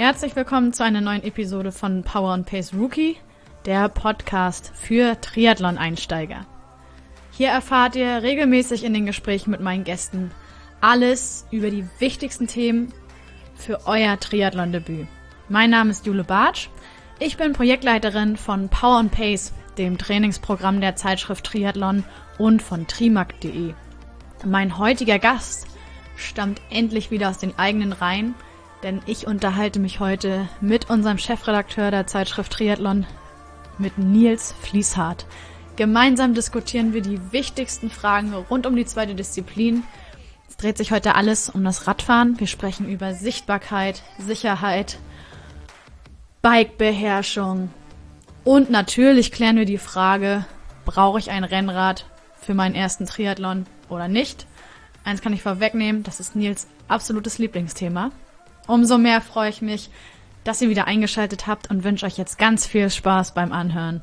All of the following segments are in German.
Herzlich willkommen zu einer neuen Episode von Power & Pace Rookie, der Podcast für Triathlon-Einsteiger. Hier erfahrt ihr regelmäßig in den Gesprächen mit meinen Gästen alles über die wichtigsten Themen für euer Triathlon-Debüt. Mein Name ist Jule Bartsch, ich bin Projektleiterin von Power & Pace, dem Trainingsprogramm der Zeitschrift Triathlon und von trimark.de. Mein heutiger Gast stammt endlich wieder aus den eigenen Reihen, denn ich unterhalte mich heute mit unserem Chefredakteur der Zeitschrift Triathlon, mit Nils Fließhardt. Gemeinsam diskutieren wir die wichtigsten Fragen rund um die zweite Disziplin. Es dreht sich heute alles um das Radfahren. Wir sprechen über Sichtbarkeit, Sicherheit, Bikebeherrschung und natürlich klären wir die Frage, brauche ich ein Rennrad für meinen ersten Triathlon oder nicht? Eins kann ich vorwegnehmen, das ist Nils absolutes Lieblingsthema. Umso mehr freue ich mich, dass ihr wieder eingeschaltet habt und wünsche euch jetzt ganz viel Spaß beim Anhören.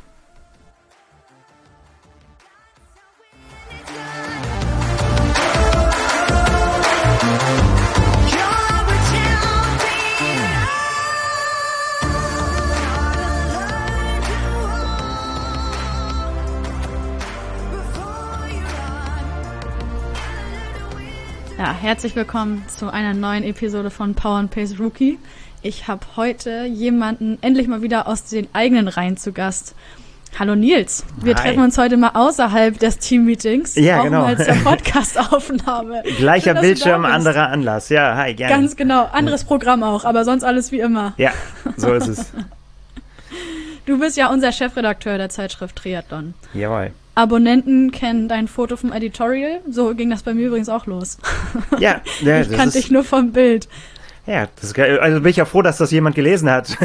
Ja, herzlich willkommen zu einer neuen Episode von Power & Pace Rookie. Ich habe heute jemanden endlich mal wieder aus den eigenen Reihen zu Gast. Hallo Nils, wir treffen uns heute mal außerhalb des Teammeetings. Ja, genau. Auch mal zur Podcast-Aufnahme. Gleicher Bildschirm, anderer Anlass. Ja, hi, gerne. Ganz genau, anderes Programm auch, aber sonst alles wie immer. Ja, so ist es. Du bist ja unser Chefredakteur der Zeitschrift Triathlon. Jawohl. Abonnenten kennen dein Foto vom Editorial. So ging das bei mir übrigens auch los. Ja, ich kannte dich nur vom Bild. Ja, das ist geil. Also bin ich ja froh, dass das jemand gelesen hat.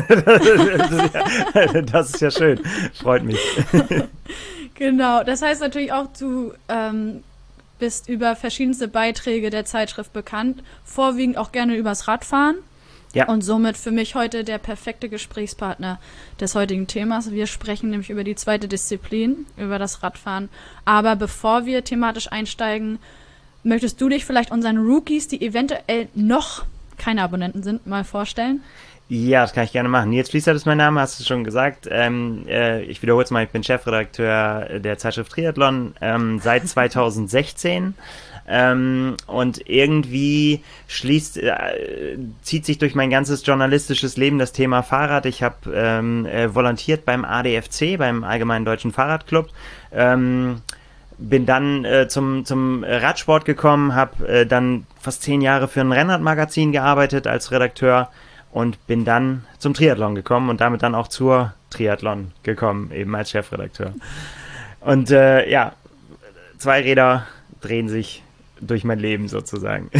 Das ist ja schön. Freut mich. Genau, das heißt natürlich auch, du bist über verschiedenste Beiträge der Zeitschrift bekannt, vorwiegend auch gerne übers Radfahren. Ja. Und somit für mich heute der perfekte Gesprächspartner des heutigen Themas. Wir sprechen nämlich über die zweite Disziplin, über das Radfahren. Aber bevor wir thematisch einsteigen, möchtest du dich vielleicht unseren Rookies, die eventuell noch keine Abonnenten sind, mal vorstellen? Ja, das kann ich gerne machen. Nils Fließhardt ist mein Name, hast du schon gesagt. Ich wiederhole es mal, ich bin Chefredakteur der Zeitschrift Triathlon seit 2016. Und irgendwie zieht sich durch mein ganzes journalistisches Leben das Thema Fahrrad. Ich habe volontiert beim ADFC, beim Allgemeinen Deutschen Fahrradclub. Bin dann zum Radsport gekommen, habe dann fast 10 Jahre für ein Rennradmagazin gearbeitet als Redakteur und bin dann zum Triathlon gekommen und damit dann auch zur Triathlon gekommen, eben als Chefredakteur. Und ja, zwei Räder drehen sich durch mein Leben sozusagen.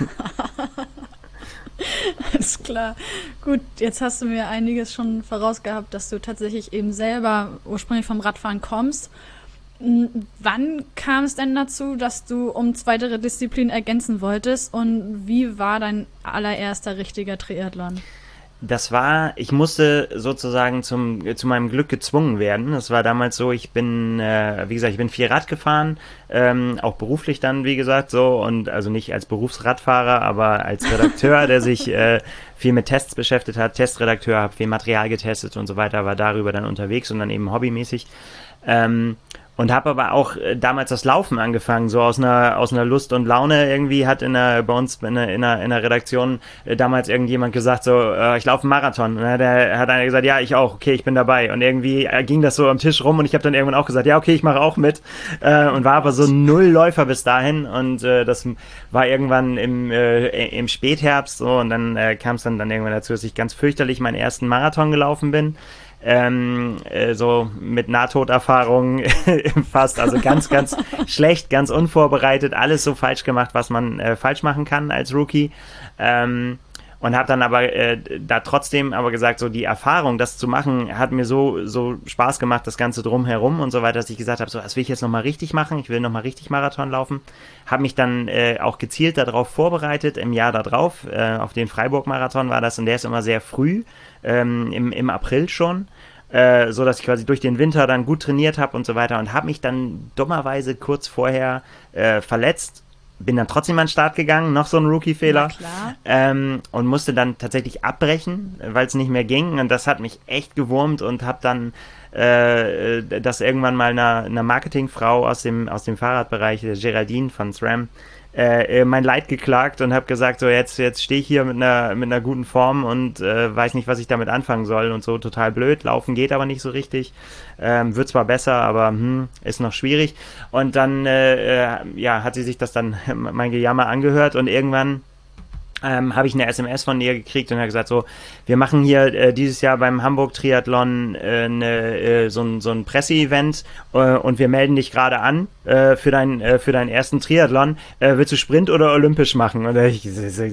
Alles klar. Gut, jetzt hast du mir einiges schon vorausgehabt, dass du tatsächlich eben selber ursprünglich vom Radfahren kommst. Wann kam es denn dazu, dass du um weitere Disziplinen ergänzen wolltest und wie war dein allererster richtiger Triathlon? Ich musste sozusagen zu meinem Glück gezwungen werden. Das war damals so, ich bin viel Rad gefahren, auch beruflich dann, wie gesagt, so, und also nicht als Berufsradfahrer, aber als Redakteur, der sich viel mit Tests beschäftigt hat, Testredakteur, habe viel Material getestet und so weiter, war darüber dann unterwegs und dann eben hobbymäßig. Und habe aber auch damals das Laufen angefangen, so aus einer Lust und Laune. Irgendwie hat bei uns in der Redaktion damals irgendjemand gesagt, so, ich laufe einen Marathon. Und dann hat einer gesagt, ja, ich auch, okay, ich bin dabei. Und irgendwie ging das so am Tisch rum und ich habe dann irgendwann auch gesagt, ja, okay, ich mache auch mit. Und war aber so null Läufer bis dahin. Und das war irgendwann im Spätherbst so. Und dann kam es dann irgendwann dazu, dass ich ganz fürchterlich meinen ersten Marathon gelaufen bin. So mit Nahtoderfahrung fast, also ganz, ganz schlecht, ganz unvorbereitet, alles so falsch gemacht, was man falsch machen kann als Rookie. Und habe dann aber da trotzdem aber gesagt, so die Erfahrung, das zu machen, hat mir so Spaß gemacht, das Ganze drumherum und so weiter, dass ich gesagt habe, so, das will ich jetzt nochmal richtig machen, ich will nochmal richtig Marathon laufen. Habe mich dann auch gezielt darauf vorbereitet, im Jahr darauf, auf den Freiburg-Marathon war das, und der ist immer sehr früh, im April schon, so dass ich quasi durch den Winter dann gut trainiert habe und so weiter, und habe mich dann dummerweise kurz vorher verletzt bin dann trotzdem an den Start gegangen, noch so ein Rookie-Fehler. Und musste dann tatsächlich abbrechen, weil es nicht mehr ging. Und das hat mich echt gewurmt und habe dann das irgendwann mal einer Marketingfrau aus dem Fahrradbereich, Geraldine von SRAM, mein Leid geklagt und habe gesagt, so jetzt stehe ich hier mit einer guten Form und weiß nicht, was ich damit anfangen soll und so, total blöd. Laufen geht aber nicht so richtig. Wird zwar besser, aber ist noch schwierig. Und dann hat sie sich das dann, mein Gejammer, angehört und irgendwann habe ich eine SMS von ihr gekriegt und hat gesagt, so, wir machen hier dieses Jahr beim Hamburg Triathlon so ein Presseevent und wir melden dich gerade an für deinen ersten Triathlon. Willst du Sprint oder olympisch machen? Und ich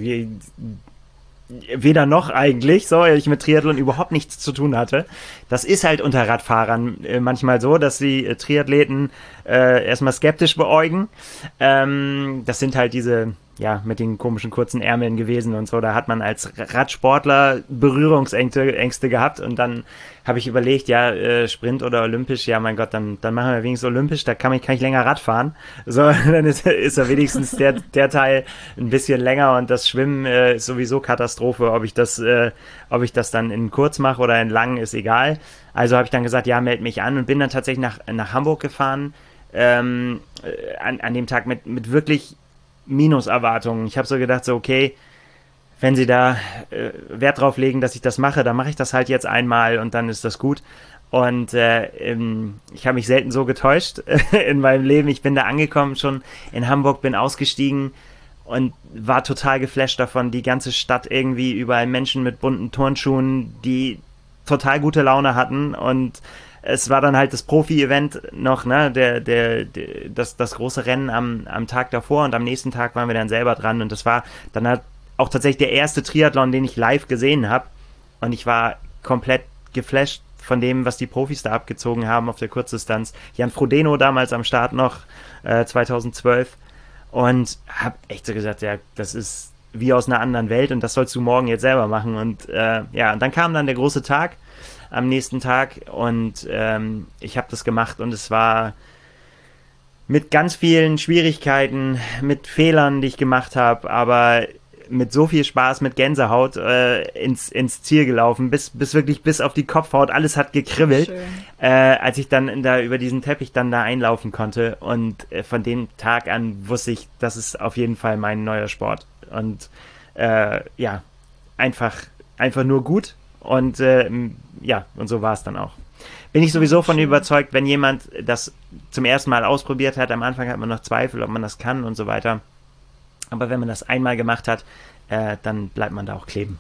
weder noch eigentlich, so, weil ich mit Triathlon überhaupt nichts zu tun hatte. Das ist halt unter Radfahrern manchmal so, dass die Triathleten erstmal skeptisch beäugen. Das sind halt diese, mit den komischen kurzen Ärmeln gewesen und so. Da hat man als Radsportler Berührungsängste gehabt und dann habe ich überlegt, Sprint oder olympisch, ja mein Gott, dann machen wir wenigstens olympisch, da kann ich länger Rad fahren. So, dann ist ja wenigstens der Teil ein bisschen länger und das Schwimmen ist sowieso Katastrophe. Ob ich das dann in kurz mache oder in lang, ist egal. Also habe ich dann gesagt, meld mich an und bin dann tatsächlich nach Hamburg gefahren, an dem Tag mit wirklich Minuserwartungen. Ich habe so gedacht, so okay, wenn sie da Wert drauf legen, dass ich das mache, dann mache ich das halt jetzt einmal und dann ist das gut. Und ich habe mich selten so getäuscht in meinem Leben. Ich bin da angekommen schon in Hamburg, bin ausgestiegen und war total geflasht davon. Die ganze Stadt irgendwie, überall Menschen mit bunten Turnschuhen, die total gute Laune hatten und es war dann halt das Profi-Event noch, ne, das große Rennen am Tag davor und am nächsten Tag waren wir dann selber dran und das war dann halt auch tatsächlich der erste Triathlon, den ich live gesehen habe und ich war komplett geflasht von dem, was die Profis da abgezogen haben auf der Kurzdistanz. Jan Frodeno damals am Start noch, 2012 und habe echt so gesagt, das ist wie aus einer anderen Welt und das sollst du morgen jetzt selber machen und und dann kam dann der große Tag am nächsten Tag und ich habe das gemacht und es war mit ganz vielen Schwierigkeiten, mit Fehlern, die ich gemacht habe, aber mit so viel Spaß, mit Gänsehaut ins Ziel gelaufen, bis auf die Kopfhaut, alles hat gekribbelt, als ich dann da über diesen Teppich dann da einlaufen konnte und von dem Tag an wusste ich, das ist auf jeden Fall mein neuer Sport und einfach nur gut. Und und so war es dann auch. Bin ich sowieso von überzeugt, wenn jemand das zum ersten Mal ausprobiert hat, am Anfang hat man noch Zweifel, ob man das kann und so weiter. Aber wenn man das einmal gemacht hat, dann bleibt man da auch kleben.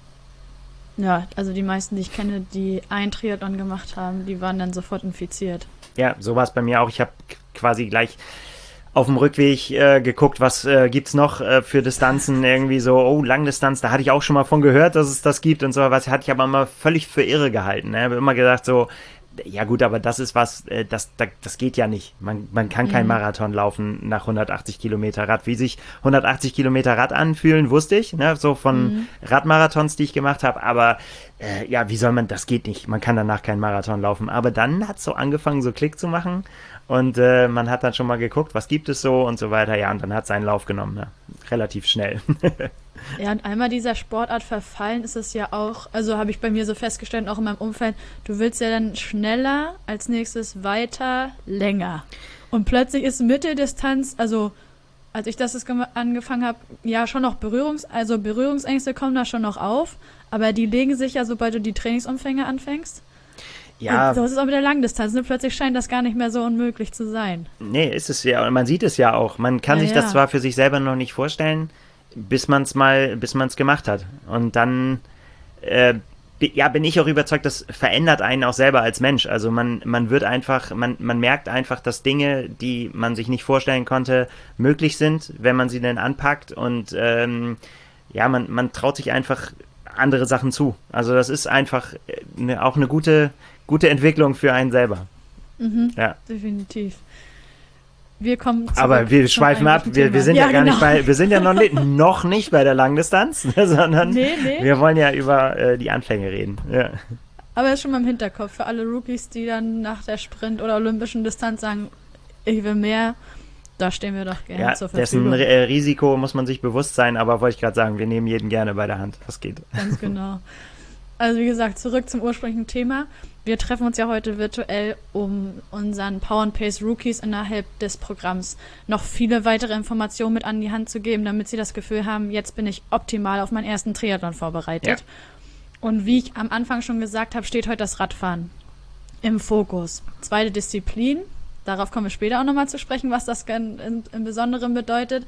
Ja, also die meisten, die ich kenne, die einen Triathlon gemacht haben, die waren dann sofort infiziert. Ja, so war es bei mir auch. Ich habe quasi gleich auf dem Rückweg geguckt, was gibt's noch für Distanzen, irgendwie so, Langdistanz, da hatte ich auch schon mal von gehört, dass es das gibt und so, was hatte ich aber immer völlig für irre gehalten. Ne? Habe immer gedacht so, ja gut, aber das ist was, das geht ja nicht. Man kann kein Marathon laufen nach 180 Kilometer Rad. Wie sich 180 Kilometer Rad anfühlen, wusste ich, ne? So von Radmarathons, die ich gemacht habe, aber wie soll man, das geht nicht. Man kann danach keinen Marathon laufen. Aber dann hat es so angefangen, so Klick zu machen und man hat dann schon mal geguckt, was gibt es so und so weiter. Ja, und dann hat es seinen Lauf genommen, ne? Relativ schnell. Ja, und einmal dieser Sportart verfallen ist es ja auch, also habe ich bei mir so festgestellt, auch in meinem Umfeld, du willst ja dann schneller, als nächstes weiter, länger. Und plötzlich ist Mitteldistanz, also als ich das angefangen habe, ja schon noch Berührungsängste kommen da schon noch auf, aber die legen sich ja, sobald du die Trainingsumfänge anfängst. Ja. Und so ist es auch mit der Langdistanz. Ne? Plötzlich scheint das gar nicht mehr so unmöglich zu sein. Nee, ist es ja. Und man sieht es ja auch. Man kann sich das zwar für sich selber noch nicht vorstellen, bis man es gemacht hat. Und dann bin ich auch überzeugt, das verändert einen auch selber als Mensch. Also man merkt einfach, dass Dinge, die man sich nicht vorstellen konnte, möglich sind, wenn man sie denn anpackt. Und man traut sich einfach andere Sachen zu. Also das ist einfach auch eine gute Entwicklung für einen selber. Ja. Definitiv. Wir kommen zurück. Aber wir schweifen ab. Wir sind gar nicht wir sind ja noch nicht bei der Langdistanz, sondern wir wollen ja über die Anfänge reden. Ja. Aber das ist schon mal im Hinterkopf für alle Rookies, die dann nach der Sprint- oder olympischen Distanz sagen, ich will mehr, Da stehen wir doch gerne Ja, zur dessen Verfügung. Risiko muss man sich bewusst sein, aber wollte ich gerade sagen, wir nehmen jeden gerne bei der Hand. Das geht. Ganz genau. Also wie gesagt, zurück zum ursprünglichen Thema. Wir treffen uns ja heute virtuell, um unseren Power and Pace Rookies innerhalb des Programms noch viele weitere Informationen mit an die Hand zu geben, damit sie das Gefühl haben, jetzt bin ich optimal auf meinen ersten Triathlon vorbereitet. Ja. Und wie ich am Anfang schon gesagt habe, steht heute das Radfahren im Fokus. Zweite Disziplin, darauf kommen wir später auch nochmal zu sprechen, was das im Besonderen bedeutet.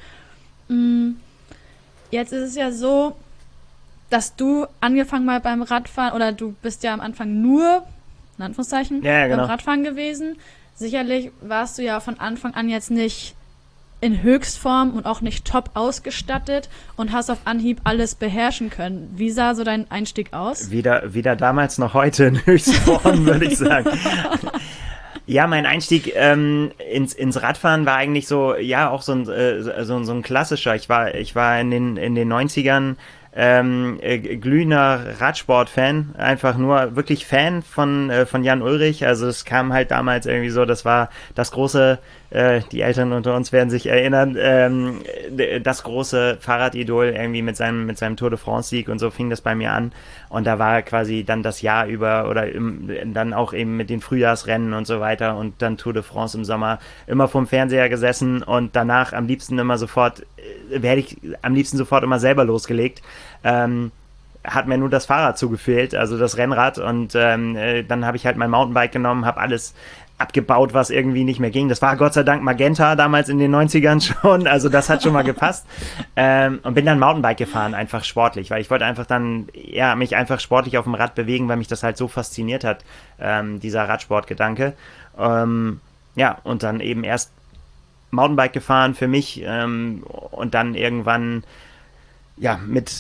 Jetzt ist es ja so, dass du angefangen mal beim Radfahren, oder du bist ja am Anfang nur, in Anführungszeichen, Ja, genau. beim Radfahren gewesen. Sicherlich warst du ja von Anfang an jetzt nicht in Höchstform und auch nicht top ausgestattet und hast auf Anhieb alles beherrschen können. Wie sah so dein Einstieg aus? Weder damals noch heute in Höchstform, würde ich sagen. Ja, mein Einstieg ins Radfahren war eigentlich so, ja, auch so ein klassischer. Ich war in den 90ern glühender Radsport-Fan, einfach nur wirklich Fan von Jan Ullrich. Also es kam halt damals irgendwie so, das war das große, die Eltern unter uns werden sich erinnern, das große Fahrradidol irgendwie mit seinem Tour de France-Sieg, und so fing das bei mir an. Und da war quasi dann das Jahr über oder dann auch eben mit den Frühjahrsrennen und so weiter und dann Tour de France im Sommer immer vorm Fernseher gesessen und danach am liebsten immer sofort immer selber losgelegt. Hat mir nur das Fahrrad zugefehlt, also das Rennrad, und dann habe ich halt mein Mountainbike genommen, habe alles abgebaut, was irgendwie nicht mehr ging. Das war Gott sei Dank Magenta damals in den 90ern schon, also das hat schon mal gepasst. Und bin dann Mountainbike gefahren, einfach sportlich, weil ich wollte einfach dann, ja, mich einfach sportlich auf dem Rad bewegen, weil mich das halt so fasziniert hat, dieser Radsportgedanke. Ja, und dann eben erst Mountainbike gefahren für mich und dann irgendwann, ja,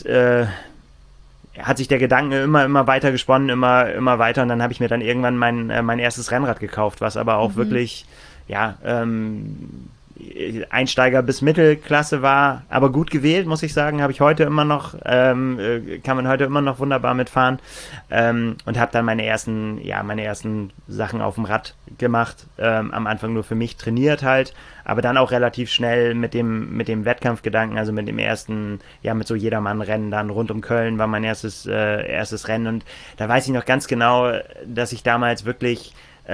hat sich der Gedanke immer weiter gesponnen, immer weiter, und dann habe ich mir dann irgendwann mein erstes Rennrad gekauft, was aber auch wirklich, ja, Einsteiger bis Mittelklasse war, aber gut gewählt, muss ich sagen, habe ich heute immer noch, kann man heute immer noch wunderbar mitfahren, und habe dann meine ersten Sachen auf dem Rad gemacht, am Anfang nur für mich trainiert halt, aber dann auch relativ schnell mit dem Wettkampfgedanken, also mit dem ersten, ja, mit so Jedermann-Rennen dann rund um Köln war mein erstes Rennen, und da weiß ich noch ganz genau, dass ich damals wirklich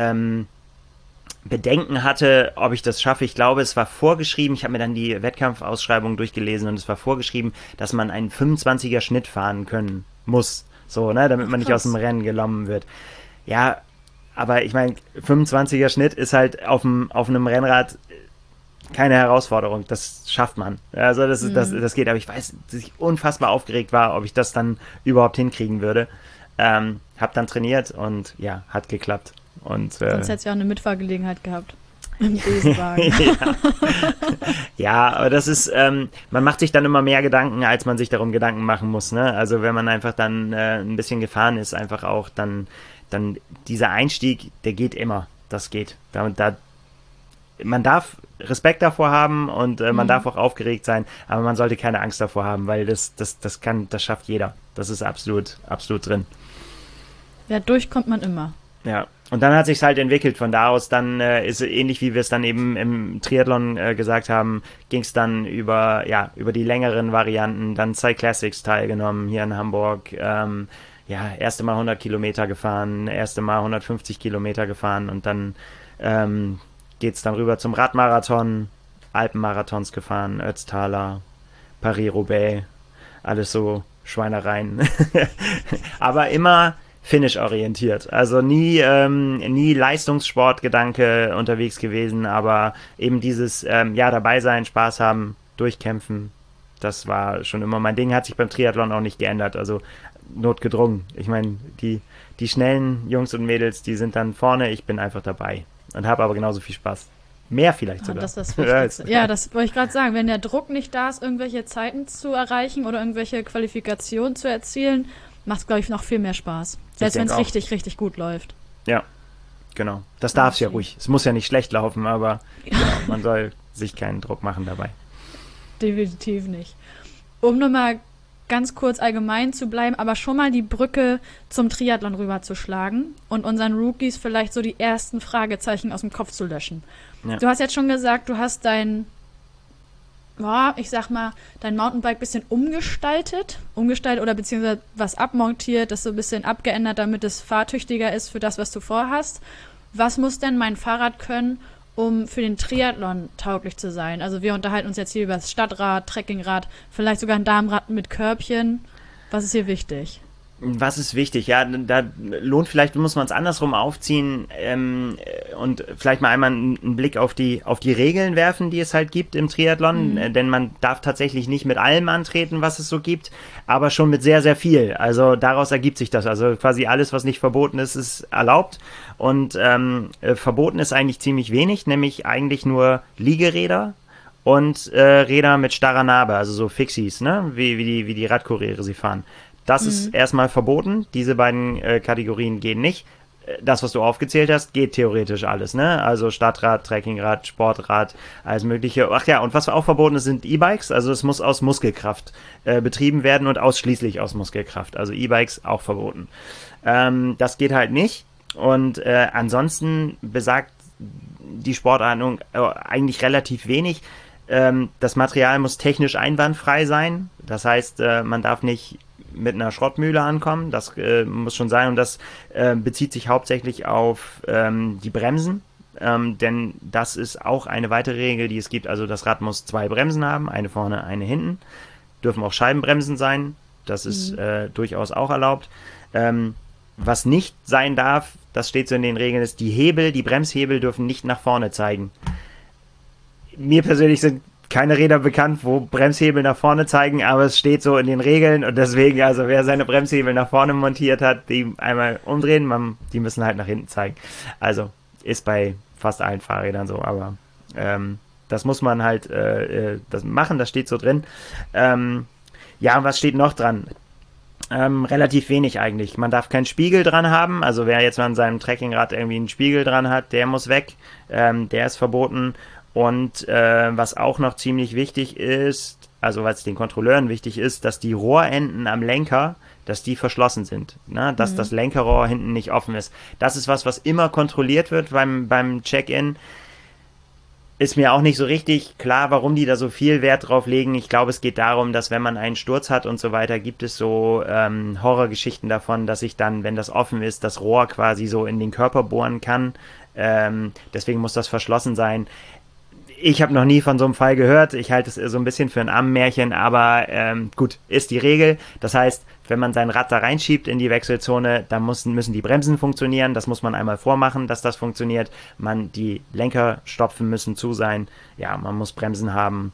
Bedenken hatte, ob ich das schaffe. Ich glaube, es war vorgeschrieben, ich habe mir dann die Wettkampfausschreibung durchgelesen, und es war vorgeschrieben, dass man einen 25er Schnitt fahren können muss, so, ne, damit man nicht aus dem Rennen genommen wird. Ja, aber ich meine, 25er Schnitt ist halt auf einem Rennrad keine Herausforderung, das schafft man. Also das geht, aber ich weiß, dass ich unfassbar aufgeregt war, ob ich das dann überhaupt hinkriegen würde. Hab dann trainiert und ja, hat geklappt. Und, sonst hättest du ja auch eine Mitfahrgelegenheit gehabt. Im Besenwagen. Ja, aber das ist, man macht sich dann immer mehr Gedanken, als man sich darum Gedanken machen muss, ne? Also wenn man einfach dann ein bisschen gefahren ist, einfach auch dann dieser Einstieg, der geht immer. Das geht. Man darf Respekt davor haben und man darf auch aufgeregt sein, aber man sollte keine Angst davor haben, weil das schafft jeder. Das ist absolut drin. Ja, durch kommt man immer. Ja, und dann hat sich's halt entwickelt. Von da aus dann ist ähnlich, wie wir es dann eben im Triathlon gesagt haben, ging es dann über die längeren Varianten, dann Cyclassics teilgenommen hier in Hamburg. Erste Mal 100 Kilometer gefahren, erste Mal 150 Kilometer gefahren, und dann geht's dann rüber zum Radmarathon, Alpenmarathons gefahren, Ötztaler, Paris-Roubaix, alles so Schweinereien. Aber immer Finish-orientiert. Also nie Leistungssportgedanke unterwegs gewesen, aber eben dieses dabei sein, Spaß haben, durchkämpfen, das war schon immer mein Ding, hat sich beim Triathlon auch nicht geändert, also notgedrungen. Ich meine, die schnellen Jungs und Mädels, die sind dann vorne, ich bin einfach dabei und habe aber genauso viel Spaß. Mehr vielleicht sogar. Das ist das Wichtigste. Ja, das wollte ich gerade sagen. Wenn der Druck nicht da ist, irgendwelche Zeiten zu erreichen oder irgendwelche Qualifikationen zu erzielen, macht es, glaube ich, noch viel mehr Spaß. Selbst wenn es richtig, richtig gut läuft. Ja, genau. Das darf es ja ruhig. Es muss ja nicht schlecht laufen, aber man soll sich keinen Druck machen dabei. Definitiv nicht. Um nochmal ganz kurz allgemein zu bleiben, aber schon mal die Brücke zum Triathlon rüberzuschlagen und unseren Rookies vielleicht so die ersten Fragezeichen aus dem Kopf zu löschen. Ja. Du hast jetzt schon gesagt, du hast dein Mountainbike ein bisschen umgestaltet oder beziehungsweise was abmontiert, das so ein bisschen abgeändert, damit es fahrtüchtiger ist für das, was du vorhast. Was muss denn mein Fahrrad können, um für den Triathlon tauglich zu sein? Also wir unterhalten uns jetzt hier über das Stadtrad, Trekkingrad, vielleicht sogar ein Darmrad mit Körbchen. Was ist hier wichtig? Was ist wichtig? Ja, da muss man es andersrum aufziehen und vielleicht mal einmal einen Blick auf die Regeln werfen, die es halt gibt im Triathlon, denn man darf tatsächlich nicht mit allem antreten, was es so gibt, aber schon mit sehr, sehr viel. Also daraus ergibt sich das. Also quasi alles, was nicht verboten ist, ist erlaubt und verboten ist eigentlich ziemlich wenig, nämlich eigentlich nur Liegeräder und Räder mit starrer Narbe, also so Fixies, ne? Wie die Radkuriere sie fahren. Das ist erstmal verboten. Diese beiden Kategorien gehen nicht. Das, was du aufgezählt hast, geht theoretisch alles, ne? Also Stadtrad, Trekkingrad, Sportrad, alles Mögliche. Ach ja, und was auch verboten ist, sind E-Bikes. Also es muss aus Muskelkraft betrieben werden und ausschließlich aus Muskelkraft. Also E-Bikes auch verboten. Das geht halt nicht. Und ansonsten besagt die Sportordnung eigentlich relativ wenig. Das Material muss technisch einwandfrei sein. Das heißt, man darf nicht mit einer Schrottmühle ankommen, das muss schon sein und das bezieht sich hauptsächlich auf die Bremsen, denn das ist auch eine weitere Regel, die es gibt, also das Rad muss 2 Bremsen haben, eine vorne, eine hinten, dürfen auch Scheibenbremsen sein, das ist durchaus auch erlaubt. Was nicht sein darf, das steht so in den Regeln, ist die Bremshebel dürfen nicht nach vorne zeigen. Mir persönlich sind keine Räder bekannt, wo Bremshebel nach vorne zeigen, aber es steht so in den Regeln und deswegen, also wer seine Bremshebel nach vorne montiert hat, die einmal umdrehen, die müssen halt nach hinten zeigen. Also ist bei fast allen Fahrrädern so, aber das muss man halt das machen, das steht so drin. Ja, was steht noch dran? Relativ wenig eigentlich. Man darf keinen Spiegel dran haben, also wer jetzt an seinem Trekkingrad irgendwie einen Spiegel dran hat, der muss weg, der ist verboten. Und was auch noch ziemlich wichtig ist, also was den Kontrolleuren wichtig ist, dass die Rohrenden am Lenker, dass die verschlossen sind, ne? Dass das Lenkerrohr hinten nicht offen ist. Das ist was immer kontrolliert wird beim Check-in. Ist mir auch nicht so richtig klar, warum die da so viel Wert drauf legen. Ich glaube, es geht darum, dass wenn man einen Sturz hat und so weiter, gibt es so Horrorgeschichten davon, dass sich dann, wenn das offen ist, das Rohr quasi so in den Körper bohren kann. Deswegen muss das verschlossen sein. Ich habe noch nie von so einem Fall gehört. Ich halte es so ein bisschen für ein Ammenmärchen, aber gut, ist die Regel. Das heißt, wenn man sein Rad da reinschiebt in die Wechselzone, dann müssen die Bremsen funktionieren. Das muss man einmal vormachen, dass das funktioniert. Die Lenkerstopfen müssen zu sein. Ja, man muss Bremsen haben.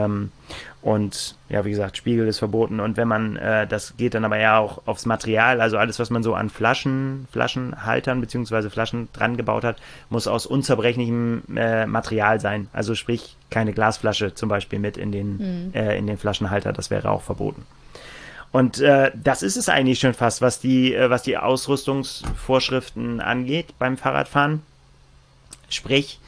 Und ja, wie gesagt, Spiegel ist verboten. Und wenn man, das geht dann aber ja auch aufs Material, also alles, was man so an Flaschenhaltern bzw. Flaschen dran gebaut hat, muss aus unzerbrechlichem Material sein. Also sprich, keine Glasflasche zum Beispiel mit in den Flaschenhalter, das wäre auch verboten. Und das ist es eigentlich schon fast, was die Ausrüstungsvorschriften angeht beim Fahrradfahren. Sprich,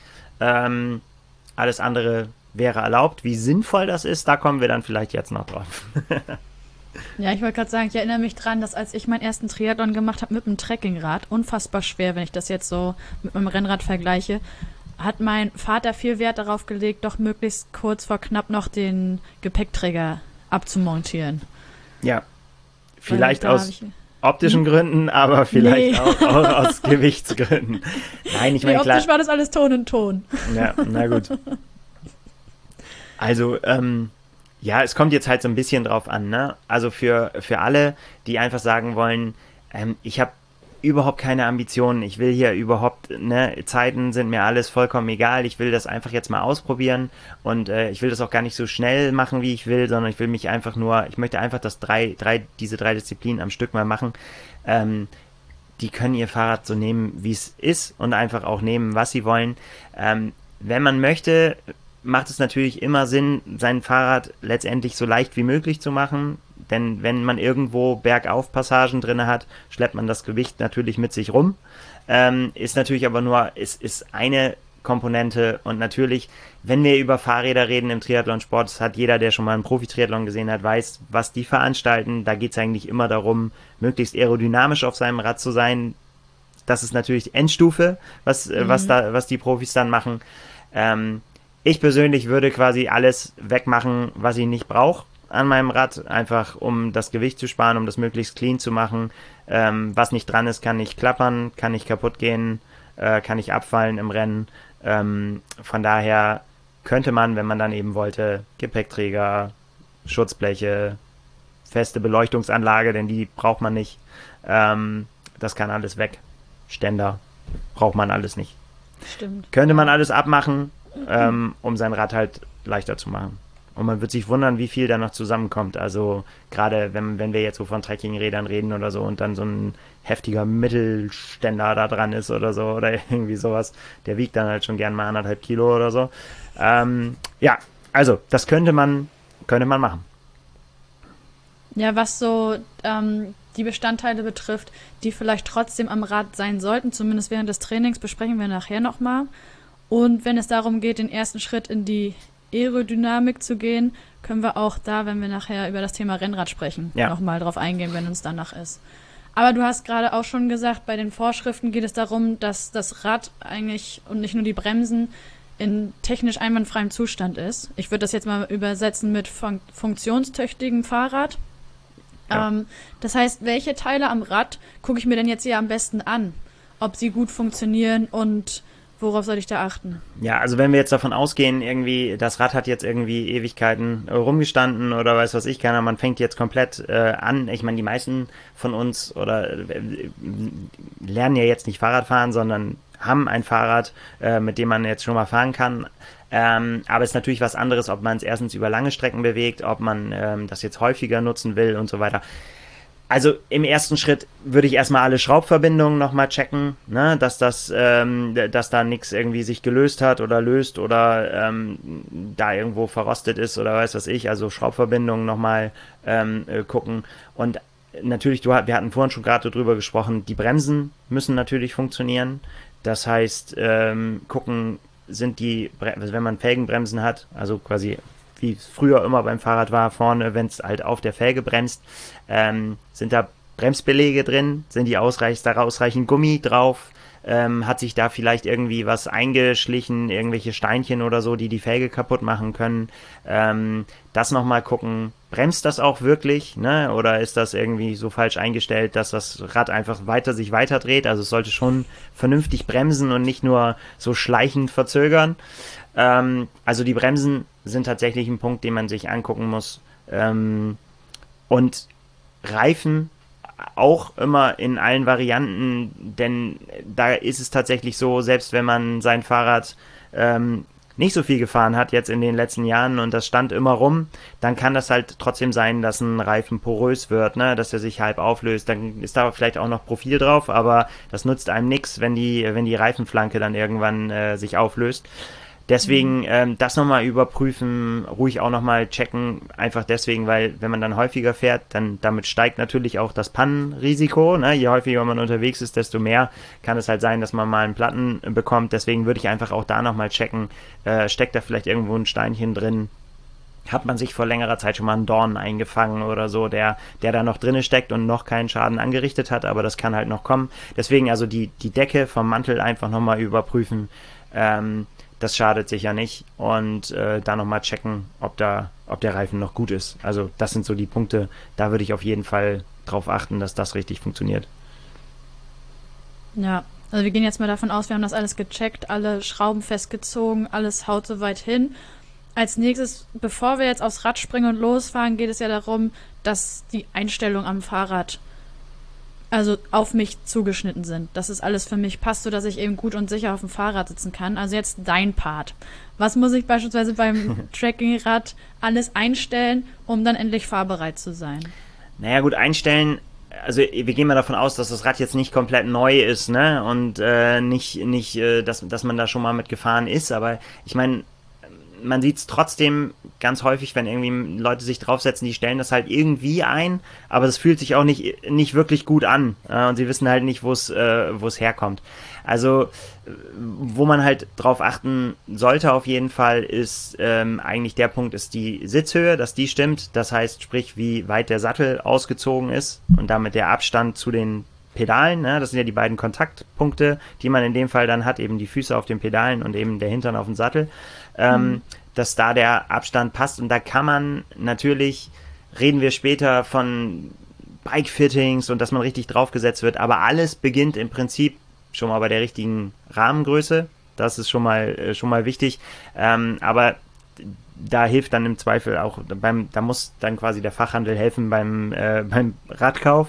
alles andere wäre erlaubt. Wie sinnvoll das ist, da kommen wir dann vielleicht jetzt noch drauf. Ja, ich wollte gerade sagen, ich erinnere mich dran, dass als ich meinen ersten Triathlon gemacht habe mit einem Trekkingrad, unfassbar schwer, wenn ich das jetzt so mit meinem Rennrad vergleiche, hat mein Vater viel Wert darauf gelegt, doch möglichst kurz vor knapp noch den Gepäckträger abzumontieren. Ja, vielleicht aus optischen Gründen, aber vielleicht auch aus Gewichtsgründen. Nein, ich meine, klar. Optisch war das alles Ton in Ton. Ja, na gut. Also, ja, es kommt jetzt halt so ein bisschen drauf an, ne? Also für alle, die einfach sagen wollen, ich habe überhaupt keine Ambitionen, ich will hier überhaupt, ne, Zeiten sind mir alles vollkommen egal, ich will das einfach jetzt mal ausprobieren und ich will das auch gar nicht so schnell machen, wie ich will, sondern ich möchte einfach diese drei Disziplinen am Stück mal machen. Die können ihr Fahrrad so nehmen, wie es ist und einfach auch nehmen, was sie wollen. Wenn man möchte, macht es natürlich immer Sinn, sein Fahrrad letztendlich so leicht wie möglich zu machen, denn wenn man irgendwo Bergaufpassagen drin hat, schleppt man das Gewicht natürlich mit sich rum. Ist natürlich aber nur, ist eine Komponente und natürlich, wenn wir über Fahrräder reden im Triathlonsport, das hat jeder, der schon mal einen Profi-Triathlon gesehen hat, weiß, was die veranstalten. Da geht es eigentlich immer darum, möglichst aerodynamisch auf seinem Rad zu sein. Das ist natürlich Endstufe, was die Profis dann machen. Ich persönlich würde quasi alles wegmachen, was ich nicht brauche an meinem Rad, einfach um das Gewicht zu sparen, um das möglichst clean zu machen. Was nicht dran ist, kann nicht klappern, kann nicht kaputt gehen, kann nicht abfallen im Rennen. Von daher könnte man, wenn man dann eben wollte, Gepäckträger, Schutzbleche, feste Beleuchtungsanlage, denn die braucht man nicht. Das kann alles weg. Ständer braucht man alles nicht. Stimmt. Könnte man alles abmachen, um sein Rad halt leichter zu machen. Und man wird sich wundern, wie viel da noch zusammenkommt. Also gerade wenn wir jetzt so von Trekkingrädern reden oder so und dann so ein heftiger Mittelständer da dran ist oder so oder irgendwie sowas, der wiegt dann halt schon gern mal 1,5 Kilo oder so. Ja, also das könnte man machen. Ja, was so die Bestandteile betrifft, die vielleicht trotzdem am Rad sein sollten, zumindest während des Trainings, besprechen wir nachher nochmal. Und wenn es darum geht, den ersten Schritt in die Aerodynamik zu gehen, können wir auch da, wenn wir nachher über das Thema Rennrad sprechen, nochmal drauf eingehen, wenn uns danach ist. Aber du hast gerade auch schon gesagt, bei den Vorschriften geht es darum, dass das Rad eigentlich und nicht nur die Bremsen in technisch einwandfreiem Zustand ist. Ich würde das jetzt mal übersetzen mit funktionstüchtigem Fahrrad. Ja. Das heißt, welche Teile am Rad gucke ich mir denn jetzt hier am besten an? Ob sie gut funktionieren und worauf soll ich da achten? Ja, also wenn wir jetzt davon ausgehen, irgendwie, das Rad hat jetzt irgendwie Ewigkeiten rumgestanden oder weiß was ich, keiner, man fängt jetzt komplett an. Ich meine, die meisten von uns lernen ja jetzt nicht Fahrrad fahren, sondern haben ein Fahrrad, mit dem man jetzt schon mal fahren kann. Aber es ist natürlich was anderes, ob man es erstens über lange Strecken bewegt, ob man das jetzt häufiger nutzen will und so weiter. Also im ersten Schritt würde ich erstmal alle Schraubverbindungen nochmal checken, ne, dass da nichts irgendwie sich gelöst hat oder löst oder da irgendwo verrostet ist oder weiß was ich. Also Schraubverbindungen nochmal gucken. Und natürlich, wir hatten vorhin schon gerade drüber gesprochen, die Bremsen müssen natürlich funktionieren. Das heißt, gucken, wenn man Felgenbremsen hat, also quasi wie es früher immer beim Fahrrad war, vorne, wenn es halt auf der Felge bremst, sind da Bremsbeläge drin, sind die ausreichend Gummi drauf, hat sich da vielleicht irgendwie was eingeschlichen, irgendwelche Steinchen oder so, die die Felge kaputt machen können. Das nochmal gucken, bremst das auch wirklich, ne? Oder ist das irgendwie so falsch eingestellt, dass das Rad einfach sich weiter dreht? Also es sollte schon vernünftig bremsen und nicht nur so schleichend verzögern. Also die Bremsen sind tatsächlich ein Punkt, den man sich angucken muss. Und Reifen auch immer in allen Varianten, denn da ist es tatsächlich so, selbst wenn man sein Fahrrad nicht so viel gefahren hat jetzt in den letzten Jahren und das stand immer rum, dann kann das halt trotzdem sein, dass ein Reifen porös wird, ne, dass er sich halb auflöst. Dann ist da vielleicht auch noch Profil drauf, aber das nutzt einem nichts, wenn die Reifenflanke dann irgendwann sich auflöst. Deswegen das nochmal überprüfen, ruhig auch nochmal checken, einfach deswegen, weil wenn man dann häufiger fährt, dann damit steigt natürlich auch das Pannenrisiko, ne? Je häufiger man unterwegs ist, desto mehr kann es halt sein, dass man mal einen Platten bekommt. Deswegen würde ich einfach auch da nochmal checken, steckt da vielleicht irgendwo ein Steinchen drin, hat man sich vor längerer Zeit schon mal einen Dorn eingefangen oder so, der da noch drinne steckt und noch keinen Schaden angerichtet hat, aber das kann halt noch kommen. Deswegen also die Decke vom Mantel einfach nochmal überprüfen, das schadet sicher nicht und da nochmal checken, ob der Reifen noch gut ist. Also das sind so die Punkte, da würde ich auf jeden Fall drauf achten, dass das richtig funktioniert. Ja, also wir gehen jetzt mal davon aus, wir haben das alles gecheckt, alle Schrauben festgezogen, alles haut soweit hin. Als nächstes, bevor wir jetzt aufs Rad springen und losfahren, geht es ja darum, dass die Einstellungen am Fahrrad also auf mich zugeschnitten sind, dass es alles für mich passt, sodass ich eben gut und sicher auf dem Fahrrad sitzen kann. Also jetzt dein Part. Was muss ich beispielsweise beim Trekkingrad alles einstellen, um dann endlich fahrbereit zu sein? Naja gut, einstellen, also wir gehen mal davon aus, dass das Rad jetzt nicht komplett neu ist, ne? Und nicht dass man da schon mal mit gefahren ist, aber ich meine, man sieht es trotzdem ganz häufig, wenn irgendwie Leute sich draufsetzen, die stellen das halt irgendwie ein, aber es fühlt sich auch nicht wirklich gut an, und sie wissen halt nicht, wo es herkommt. Also, wo man halt drauf achten sollte auf jeden Fall, ist eigentlich der Punkt, ist die Sitzhöhe, dass die stimmt. Das heißt, sprich, wie weit der Sattel ausgezogen ist und damit der Abstand zu den Pedalen, ne? Das sind ja die beiden Kontaktpunkte, die man in dem Fall dann hat, eben die Füße auf den Pedalen und eben der Hintern auf dem Sattel, dass da der Abstand passt. Und da kann man natürlich, reden wir später von Bike-Fittings und dass man richtig draufgesetzt wird, aber alles beginnt im Prinzip schon mal bei der richtigen Rahmengröße. Das ist schon mal wichtig. Aber da hilft dann im Zweifel auch, da muss dann quasi der Fachhandel helfen beim Radkauf.